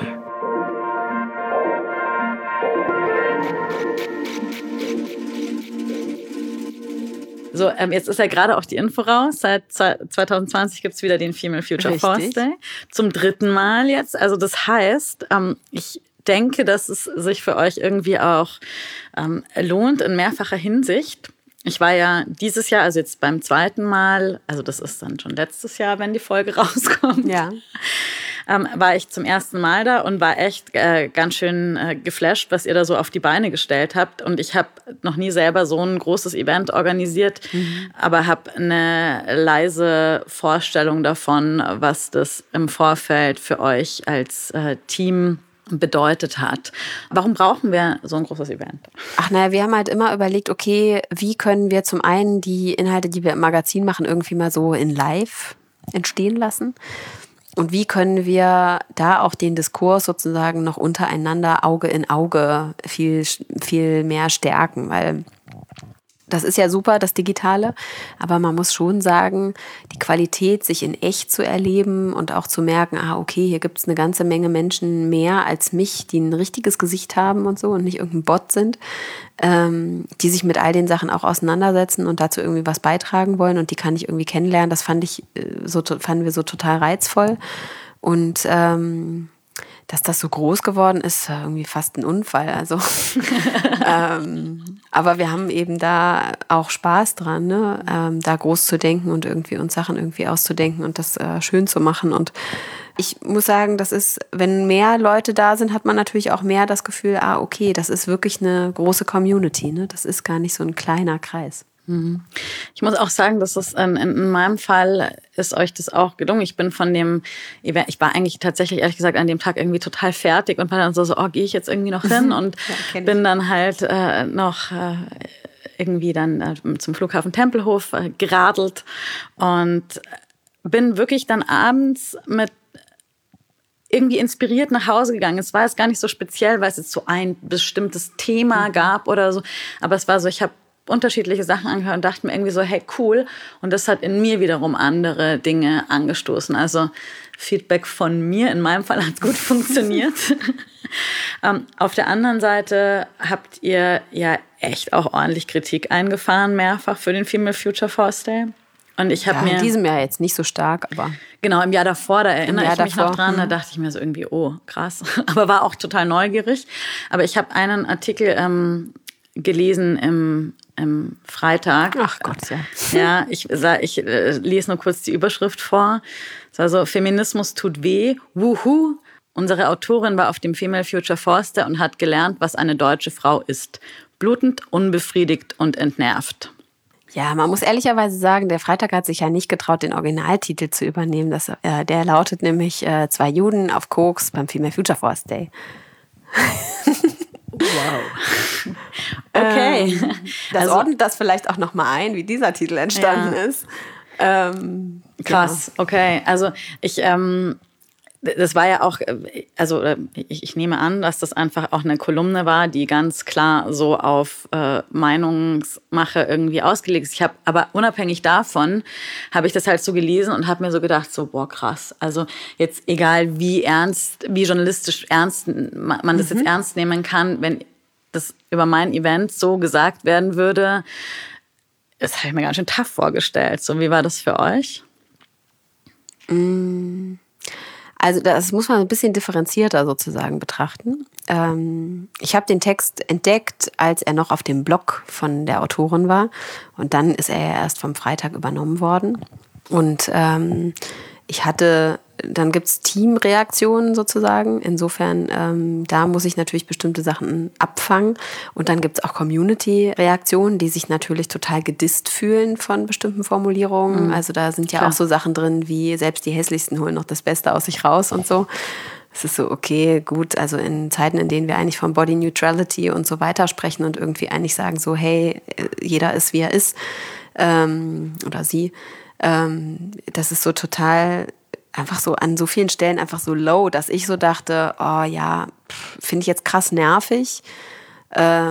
So, jetzt ist ja gerade auch die Info raus. Seit 2020 gibt es wieder den Female Future Force Day. Zum 3. Mal jetzt. Also das heißt, ich denke, dass es sich für euch irgendwie auch lohnt in mehrfacher Hinsicht. Ich war ja dieses Jahr, also jetzt beim 2. Mal, also das ist dann schon letztes Jahr, wenn die Folge rauskommt. Ja. war ich zum ersten Mal da und war echt ganz schön geflasht, was ihr da so auf die Beine gestellt habt. Und ich habe noch nie selber so ein großes Event organisiert, aber habe eine leise Vorstellung davon, was das im Vorfeld für euch als Team bedeutet hat. Warum brauchen wir so ein großes Event? Ach naja, wir haben halt immer überlegt, okay, wie können wir zum einen die Inhalte, die wir im Magazin machen, irgendwie mal so in live entstehen lassen? Und wie können wir da auch den Diskurs sozusagen noch untereinander Auge in Auge viel, viel mehr stärken? Weil das ist ja super, das Digitale, aber man muss schon sagen, die Qualität, sich in echt zu erleben und auch zu merken, okay, hier gibt es eine ganze Menge Menschen mehr als mich, die ein richtiges Gesicht haben und so und nicht irgendein Bot sind, die sich mit all den Sachen auch auseinandersetzen und dazu irgendwie was beitragen wollen und die kann ich irgendwie kennenlernen. Das fanden wir so total reizvoll. Und dass das so groß geworden ist, irgendwie fast ein Unfall. Also, aber wir haben eben da auch Spaß dran, ne? Da groß zu denken und irgendwie uns Sachen irgendwie auszudenken und das schön zu machen. Und ich muss sagen, das ist, wenn mehr Leute da sind, hat man natürlich auch mehr das Gefühl, okay, das ist wirklich eine große Community, ne? Das ist gar nicht so ein kleiner Kreis. Ich muss auch sagen, dass es in meinem Fall ist euch das auch gelungen. Ich bin von dem Event, ich war eigentlich tatsächlich, ehrlich gesagt, an dem Tag irgendwie total fertig und war dann so, gehe ich jetzt irgendwie noch hin und bin dann halt noch irgendwie dann zum Flughafen Tempelhof geradelt und bin wirklich dann abends mit irgendwie inspiriert nach Hause gegangen. Es war jetzt gar nicht so speziell, weil es jetzt so ein bestimmtes Thema gab oder so, aber es war so, ich habe unterschiedliche Sachen angehört und dachte mir irgendwie so, hey, cool. Und das hat in mir wiederum andere Dinge angestoßen. Also Feedback von mir, in meinem Fall hat es gut funktioniert. Auf der anderen Seite habt ihr ja echt auch ordentlich Kritik eingefahren, mehrfach für den Female Future Force Day. Und ich habe in diesem Jahr jetzt nicht so stark, aber genau, im Jahr davor, da erinnere ich mich noch dran, da dachte ich mir so irgendwie, oh, krass. Aber war auch total neugierig. Aber ich habe einen Artikel gelesen im Freitag. Ach Gott, ja. Ja, ich lese nur kurz die Überschrift vor. Es war so, Feminismus tut weh, wuhu. Unsere Autorin war auf dem Female Future Force Day und hat gelernt, was eine deutsche Frau ist. Blutend, unbefriedigt und entnervt. Ja, man muss ehrlicherweise sagen, der Freitag hat sich ja nicht getraut, den Originaltitel zu übernehmen. Der lautet nämlich 2 Juden auf Koks beim Female Future Force Day. Wow. Okay. Das ordnet das vielleicht auch nochmal ein, wie dieser Titel entstanden ist. Krass, okay. Also das war ja auch, also ich nehme an, dass das einfach auch eine Kolumne war, die ganz klar so auf Meinungsmache irgendwie ausgelegt ist. Ich habe, aber unabhängig davon, habe ich das halt so gelesen und habe mir so gedacht, so boah krass. Also jetzt egal wie journalistisch ernst man das jetzt ernst nehmen kann, wenn das über mein Event so gesagt werden würde, das habe ich mir ganz schön tough vorgestellt. So, wie war das für euch? Also das muss man ein bisschen differenzierter sozusagen betrachten. Ich habe den Text entdeckt, als er noch auf dem Blog von der Autorin war. Und dann ist er ja erst vom Freitag übernommen worden. Und dann gibt's Teamreaktionen sozusagen. Insofern, da muss ich natürlich bestimmte Sachen abfangen. Und dann gibt's auch Community-Reaktionen, die sich natürlich total gedisst fühlen von bestimmten Formulierungen. Also da sind ja auch so Sachen drin, wie selbst die Hässlichsten holen noch das Beste aus sich raus und so. Es ist so, okay, gut, also in Zeiten, in denen wir eigentlich von Body Neutrality und so weiter sprechen und irgendwie eigentlich sagen so, hey, jeder ist, wie er ist, oder sie, das ist so total einfach so an so vielen Stellen einfach so low, dass ich so dachte, oh ja, finde ich jetzt krass nervig. Aber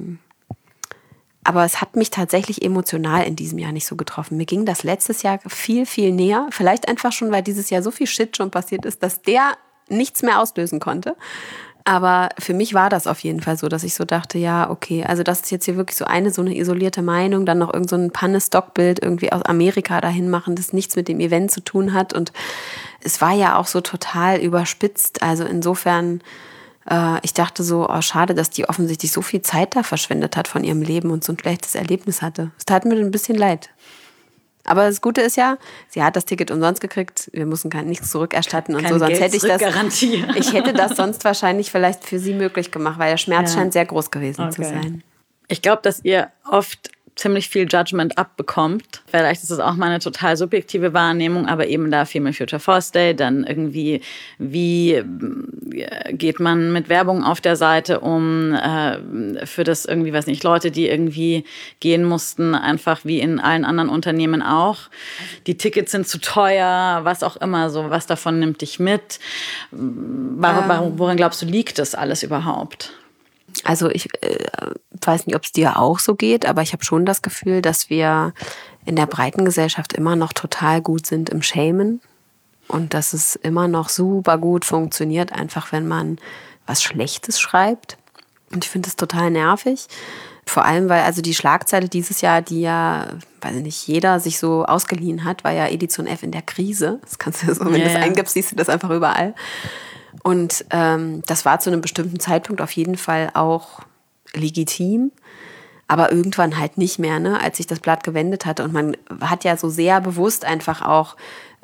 es hat mich tatsächlich emotional in diesem Jahr nicht so getroffen. Mir ging das letztes Jahr viel, viel näher. Vielleicht einfach schon, weil dieses Jahr so viel Shit schon passiert ist, dass der nichts mehr auslösen konnte. Aber für mich war das auf jeden Fall so, dass ich so dachte, ja, okay, also das ist jetzt hier wirklich so eine isolierte Meinung, dann noch irgend so ein Panne-Stockbild irgendwie aus Amerika dahin machen, das nichts mit dem Event zu tun hat. Und es war ja auch so total überspitzt. Also insofern, ich dachte so, oh, schade, dass die offensichtlich so viel Zeit da verschwendet hat von ihrem Leben und so ein schlechtes Erlebnis hatte. Es tat mir ein bisschen leid. Aber das Gute ist ja, sie hat das Ticket umsonst gekriegt. Wir mussten nichts zurückerstatten und so. Sonst hätte ich das. Ich hätte das sonst wahrscheinlich vielleicht für sie möglich gemacht, weil der Schmerz scheint sehr groß gewesen zu sein. Ich glaube, dass ihr oft ziemlich viel Judgment abbekommt. Vielleicht ist es auch mal eine total subjektive Wahrnehmung, aber eben da Female Future Force Day, dann irgendwie, wie geht man mit Werbung auf der Seite um, für das irgendwie, weiß nicht, Leute, die irgendwie gehen mussten, einfach wie in allen anderen Unternehmen auch. Die Tickets sind zu teuer, was auch immer, so, was davon nimmt dich mit? Woran glaubst du, liegt das alles überhaupt? Also ich weiß nicht, ob es dir auch so geht, aber ich habe schon das Gefühl, dass wir in der breiten Gesellschaft immer noch total gut sind im Shamen und dass es immer noch super gut funktioniert, einfach wenn man was Schlechtes schreibt. Und ich finde das total nervig. Vor allem, weil also die Schlagzeile dieses Jahr, die ja, weiß ich nicht, jeder sich so ausgeliehen hat, war ja Edition F in der Krise. Das kannst du so, wenn du das eingibst, siehst du das einfach überall. Und das war zu einem bestimmten Zeitpunkt auf jeden Fall auch legitim, aber irgendwann halt nicht mehr, ne, als sich das Blatt gewendet hatte. Und man hat ja so sehr bewusst einfach auch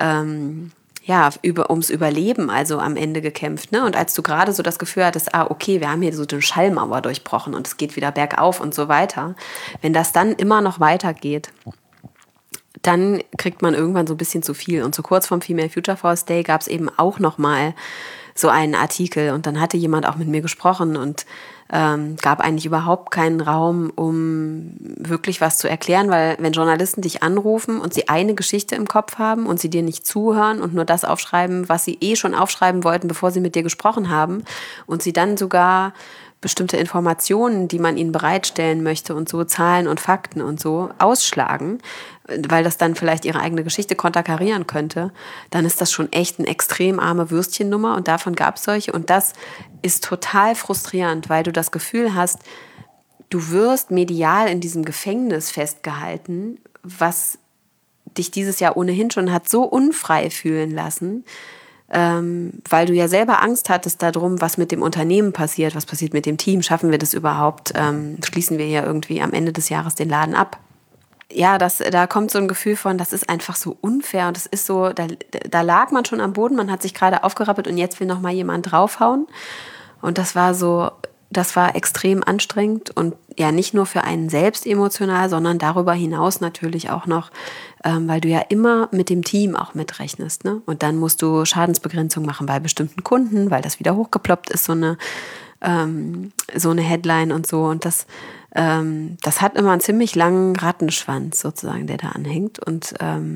ums Überleben also am Ende gekämpft. Ne? Und als du gerade so das Gefühl hattest, okay, wir haben hier so eine Schallmauer durchbrochen und es geht wieder bergauf und so weiter. Wenn das dann immer noch weitergeht, dann kriegt man irgendwann so ein bisschen zu viel. Und so kurz vorm Female Future Force Day gab es eben auch noch mal so einen Artikel. Und dann hatte jemand auch mit mir gesprochen und gab eigentlich überhaupt keinen Raum, um wirklich was zu erklären, weil wenn Journalisten dich anrufen und sie eine Geschichte im Kopf haben und sie dir nicht zuhören und nur das aufschreiben, was sie schon aufschreiben wollten, bevor sie mit dir gesprochen haben und sie dann sogar bestimmte Informationen, die man ihnen bereitstellen möchte und so Zahlen und Fakten und so ausschlagen, weil das dann vielleicht ihre eigene Geschichte konterkarieren könnte, dann ist das schon echt eine extrem arme Würstchennummer und davon gab es solche und das ist total frustrierend, weil du das Gefühl hast, du wirst medial in diesem Gefängnis festgehalten, was dich dieses Jahr ohnehin schon hat so unfrei fühlen lassen, weil du ja selber Angst hattest darum, was mit dem Unternehmen passiert, was passiert mit dem Team, schaffen wir das überhaupt, schließen wir ja irgendwie am Ende des Jahres den Laden ab. Ja, da kommt so ein Gefühl von, das ist einfach so unfair und das ist so, da lag man schon am Boden, man hat sich gerade aufgerappelt und jetzt will noch mal jemand draufhauen und das war extrem anstrengend und ja nicht nur für einen selbst emotional, sondern darüber hinaus natürlich auch noch, weil du ja immer mit dem Team auch mitrechnest, ne? Und dann musst du Schadensbegrenzung machen bei bestimmten Kunden, weil das wieder hochgeploppt ist, so eine Headline und so. Und das hat immer einen ziemlich langen Rattenschwanz sozusagen, der da anhängt. Und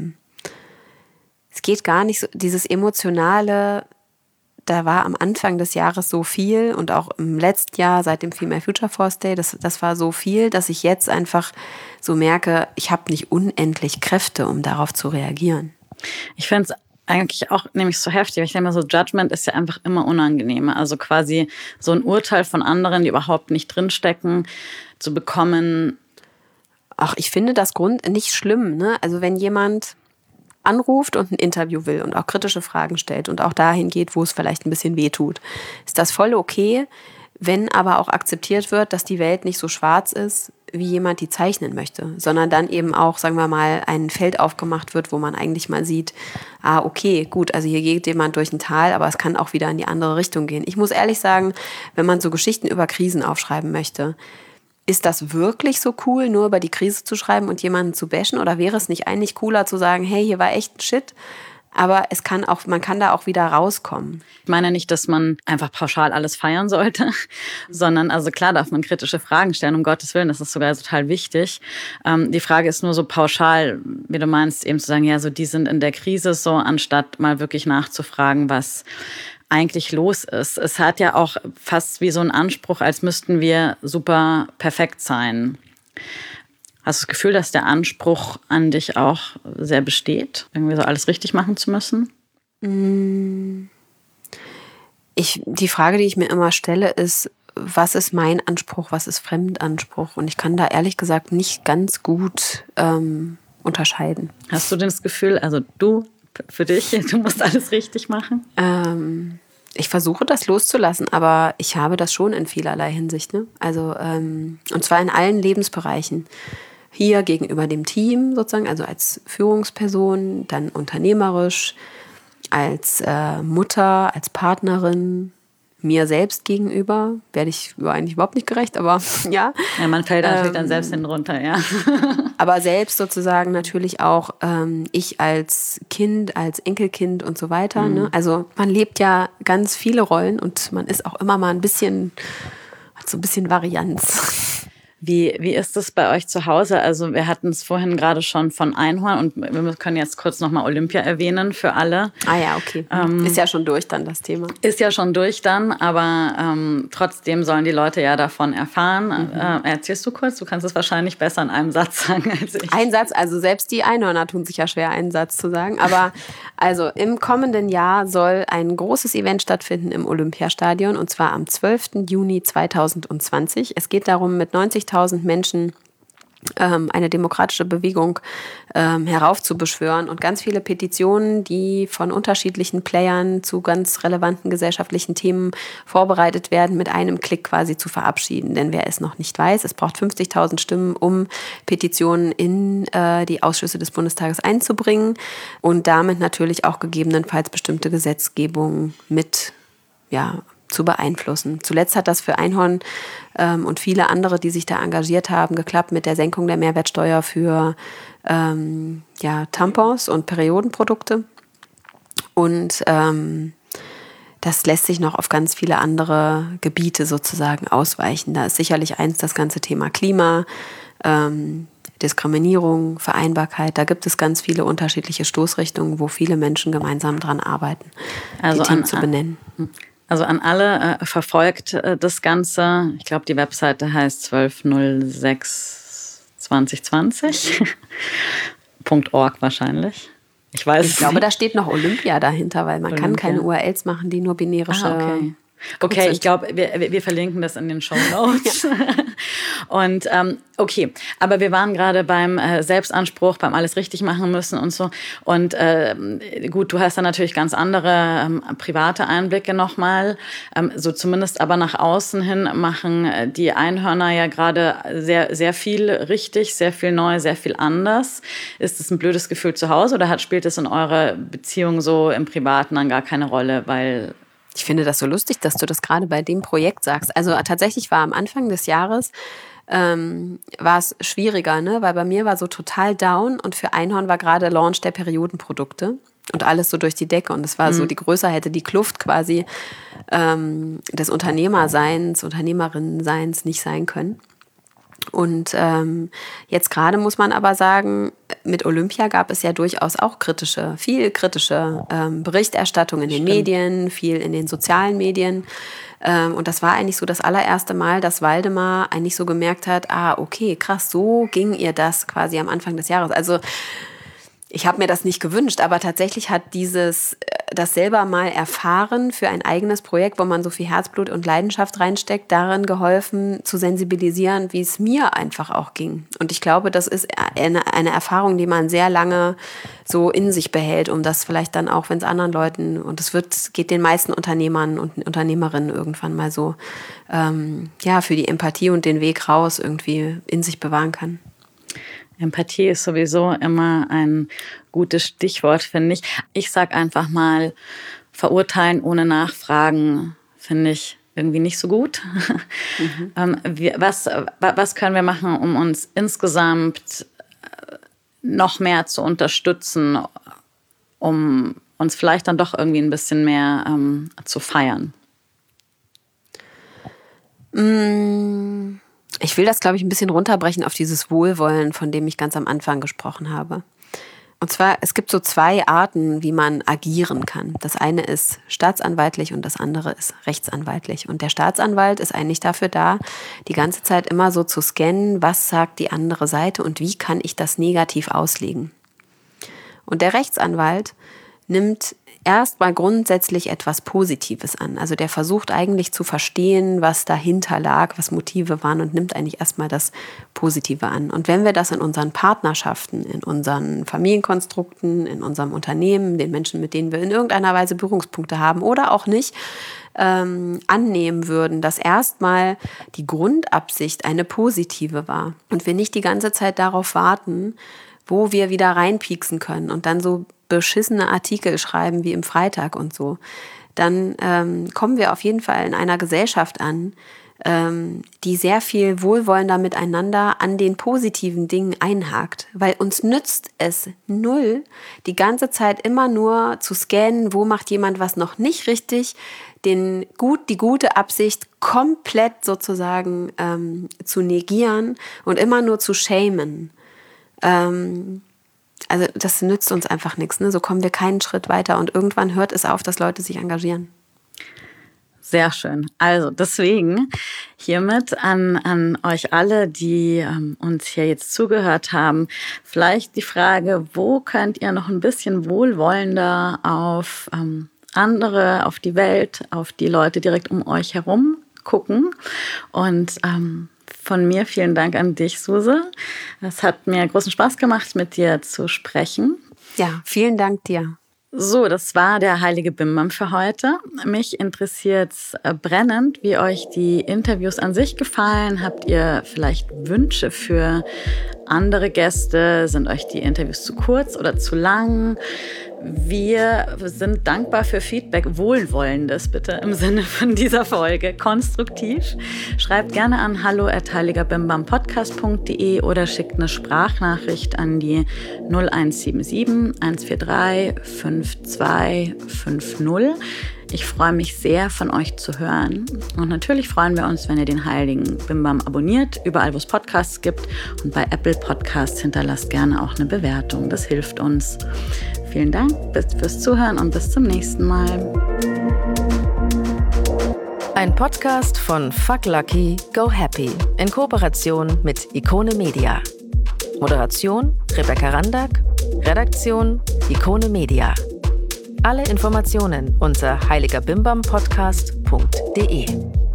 es geht gar nicht so, dieses Emotionale, da war am Anfang des Jahres so viel und auch im letzten Jahr seit dem Female Future Force Day, das war so viel, dass ich jetzt einfach so merke, ich habe nicht unendlich Kräfte, um darauf zu reagieren. Ich finde es eigentlich auch nämlich so heftig. Ich denke mal so, Judgment ist ja einfach immer unangenehmer. Also quasi so ein Urteil von anderen, die überhaupt nicht drinstecken, zu bekommen. Ach, ich finde das nicht schlimm, ne? Also wenn jemand anruft und ein Interview will und auch kritische Fragen stellt und auch dahin geht, wo es vielleicht ein bisschen weh tut, ist das voll okay, wenn aber auch akzeptiert wird, dass die Welt nicht so schwarz ist, wie jemand die zeichnen möchte, sondern dann eben auch, sagen wir mal, ein Feld aufgemacht wird, wo man eigentlich mal sieht, okay, gut, also hier geht jemand durch ein Tal, aber es kann auch wieder in die andere Richtung gehen. Ich muss ehrlich sagen, wenn man so Geschichten über Krisen aufschreiben möchte, ist das wirklich so cool, nur über die Krise zu schreiben und jemanden zu bashen? Oder wäre es nicht eigentlich cooler zu sagen, hey, hier war echt ein Shit, aber man kann da auch wieder rauskommen? Ich meine nicht, dass man einfach pauschal alles feiern sollte, sondern also klar darf man kritische Fragen stellen, um Gottes Willen, das ist sogar total wichtig. Die Frage ist nur so pauschal, wie du meinst, eben zu sagen, ja, so die sind in der Krise so, anstatt mal wirklich nachzufragen, was eigentlich los ist. Es hat ja auch fast wie so einen Anspruch, als müssten wir super perfekt sein. Hast du das Gefühl, dass der Anspruch an dich auch sehr besteht, irgendwie so alles richtig machen zu müssen? Die Frage, die ich mir immer stelle, ist, was ist mein Anspruch, was ist Fremdanspruch? Und ich kann da ehrlich gesagt nicht ganz gut unterscheiden. Hast du denn das Gefühl, also für dich, du musst alles richtig machen? Ich versuche das loszulassen, aber ich habe das schon in vielerlei Hinsicht, ne? Also, und zwar in allen Lebensbereichen. hier gegenüber dem Team sozusagen, also als Führungsperson, dann unternehmerisch, als Mutter, als Partnerin, mir selbst gegenüber, werde ich eigentlich überhaupt nicht gerecht, aber ja. Ja, man fällt natürlich dann selbst hinten runter, ja. Aber selbst sozusagen natürlich auch ich als Kind, als Enkelkind und so weiter. Ne? Also man lebt ja ganz viele Rollen und man ist auch immer mal hat so ein bisschen Varianz. Wie ist es bei euch zu Hause? Also wir hatten es vorhin gerade schon von Einhorn und wir können jetzt kurz nochmal Olympia erwähnen für alle. Ah ja, okay. Ist ja schon durch dann das Thema. Ist ja schon durch dann, aber trotzdem sollen die Leute ja davon erfahren. Erzählst du kurz? Du kannst es wahrscheinlich besser in einem Satz sagen als ich. Ein Satz, also selbst die Einhörner tun sich ja schwer, einen Satz zu sagen. Aber also im kommenden Jahr soll ein großes Event stattfinden im Olympiastadion und zwar am 12. Juni 2020. Es geht darum, mit 90.000 Menschen eine demokratische Bewegung heraufzubeschwören und ganz viele Petitionen, die von unterschiedlichen Playern zu ganz relevanten gesellschaftlichen Themen vorbereitet werden, mit einem Klick quasi zu verabschieden. Denn wer es noch nicht weiß, es braucht 50.000 Stimmen, um Petitionen in die Ausschüsse des Bundestages einzubringen und damit natürlich auch gegebenenfalls bestimmte Gesetzgebung mit zu beeinflussen. Zuletzt hat das für Einhorn und viele andere, die sich da engagiert haben, geklappt mit der Senkung der Mehrwertsteuer für Tampons und Periodenprodukte. Und das lässt sich noch auf ganz viele andere Gebiete sozusagen ausweichen. Da ist sicherlich eins das ganze Thema Klima, Diskriminierung, Vereinbarkeit. Da gibt es ganz viele unterschiedliche Stoßrichtungen, wo viele Menschen gemeinsam dran arbeiten, die Themen zu benennen. Also an alle verfolgt das Ganze. Ich glaube, die Webseite heißt 12.06.2020.org wahrscheinlich. Ich glaube, da steht noch Olympia dahinter, weil man kann keine URLs machen, die nur binärische... Okay. Okay, ich glaube, wir verlinken das in den Shownotes. Ja. Und okay, aber wir waren gerade beim Selbstanspruch, beim alles richtig machen müssen und so. Und gut, du hast da natürlich ganz andere private Einblicke nochmal. So zumindest aber nach außen hin machen die Einhörner ja gerade sehr, sehr viel richtig, sehr viel neu, sehr viel anders. Ist es ein blödes Gefühl zu Hause oder spielt es in eurer Beziehung so im Privaten dann gar keine Rolle, weil... Ich finde das so lustig, dass du das gerade bei dem Projekt sagst. Also tatsächlich war am Anfang des Jahres war es schwieriger, ne? Weil bei mir war so total down und für Einhorn war gerade Launch der Periodenprodukte und alles so durch die Decke. Und es war so, die größer hätte die Kluft quasi des Unternehmerseins, Unternehmerinnenseins nicht sein können. Und jetzt gerade muss man aber sagen, mit Olympia gab es ja durchaus auch viel kritische Berichterstattung in den Medien, viel in den sozialen Medien. Und das war eigentlich so das allererste Mal, dass Waldemar eigentlich so gemerkt hat, okay, krass, so ging ihr das quasi am Anfang des Jahres. Also ich habe mir das nicht gewünscht, aber tatsächlich hat das selber mal erfahren für ein eigenes Projekt, wo man so viel Herzblut und Leidenschaft reinsteckt, darin geholfen zu sensibilisieren, wie es mir einfach auch ging. Und ich glaube, das ist eine Erfahrung, die man sehr lange so in sich behält, um das vielleicht dann auch, wenn es anderen Leuten, und es geht den meisten Unternehmern und Unternehmerinnen irgendwann mal so, für die Empathie und den Weg raus irgendwie in sich bewahren kann. Empathie ist sowieso immer ein gutes Stichwort, finde ich. Ich sage einfach mal, verurteilen ohne Nachfragen finde ich irgendwie nicht so gut. Was können wir machen, um uns insgesamt noch mehr zu unterstützen, um uns vielleicht dann doch irgendwie ein bisschen mehr zu feiern? Ich will das, glaube ich, ein bisschen runterbrechen auf dieses Wohlwollen, von dem ich ganz am Anfang gesprochen habe. Und zwar, es gibt so 2 Arten, wie man agieren kann. Das eine ist staatsanwaltlich und das andere ist rechtsanwaltlich. Und der Staatsanwalt ist eigentlich dafür da, die ganze Zeit immer so zu scannen, was sagt die andere Seite und wie kann ich das negativ auslegen. Und der Rechtsanwalt nimmt erstmal grundsätzlich etwas Positives an. Also der versucht eigentlich zu verstehen, was dahinter lag, was Motive waren und nimmt eigentlich erstmal das Positive an. Und wenn wir das in unseren Partnerschaften, in unseren Familienkonstrukten, in unserem Unternehmen, den Menschen, mit denen wir in irgendeiner Weise Berührungspunkte haben oder auch nicht, annehmen würden, dass erstmal die Grundabsicht eine positive war und wir nicht die ganze Zeit darauf warten, wo wir wieder reinpieksen können und dann so beschissene Artikel schreiben wie im Freitag und so, dann kommen wir auf jeden Fall in einer Gesellschaft an, die sehr viel wohlwollender miteinander an den positiven Dingen einhakt. Weil uns nützt es null, die ganze Zeit immer nur zu scannen, wo macht jemand was noch nicht richtig, die gute Absicht komplett sozusagen zu negieren und immer nur zu shamen. Also das nützt uns einfach nichts. Ne? So kommen wir keinen Schritt weiter und irgendwann hört es auf, dass Leute sich engagieren. Sehr schön. Also deswegen hiermit an euch alle, die uns hier jetzt zugehört haben, vielleicht die Frage, wo könnt ihr noch ein bisschen wohlwollender auf andere, auf die Welt, auf die Leute direkt um euch herum gucken? Und von mir vielen Dank an dich, Suse. Es hat mir großen Spaß gemacht, mit dir zu sprechen. Ja, vielen Dank dir. So, das war der Heilige Bimbam für heute. Mich interessiert brennend, wie euch die Interviews an sich gefallen. Habt ihr vielleicht Wünsche für andere Gäste? Sind euch die Interviews zu kurz oder zu lang? Wir sind dankbar für Feedback, Wohlwollendes bitte im Sinne von dieser Folge, konstruktiv. Schreibt gerne an hallo@heiligerbimbampodcast.de oder schickt eine Sprachnachricht an die 0177 143 5250. Ich freue mich sehr, von euch zu hören. Und natürlich freuen wir uns, wenn ihr den Heiligen Bimbam abonniert, überall, wo es Podcasts gibt. Und bei Apple Podcasts hinterlasst gerne auch eine Bewertung. Das hilft uns. Vielen Dank fürs Zuhören und bis zum nächsten Mal. Ein Podcast von Fuck Lucky, Go Happy in Kooperation mit Ikone Media. Moderation Rebecca Randack, Redaktion Ikone Media. Alle Informationen unter heiligerbimbampodcast.de.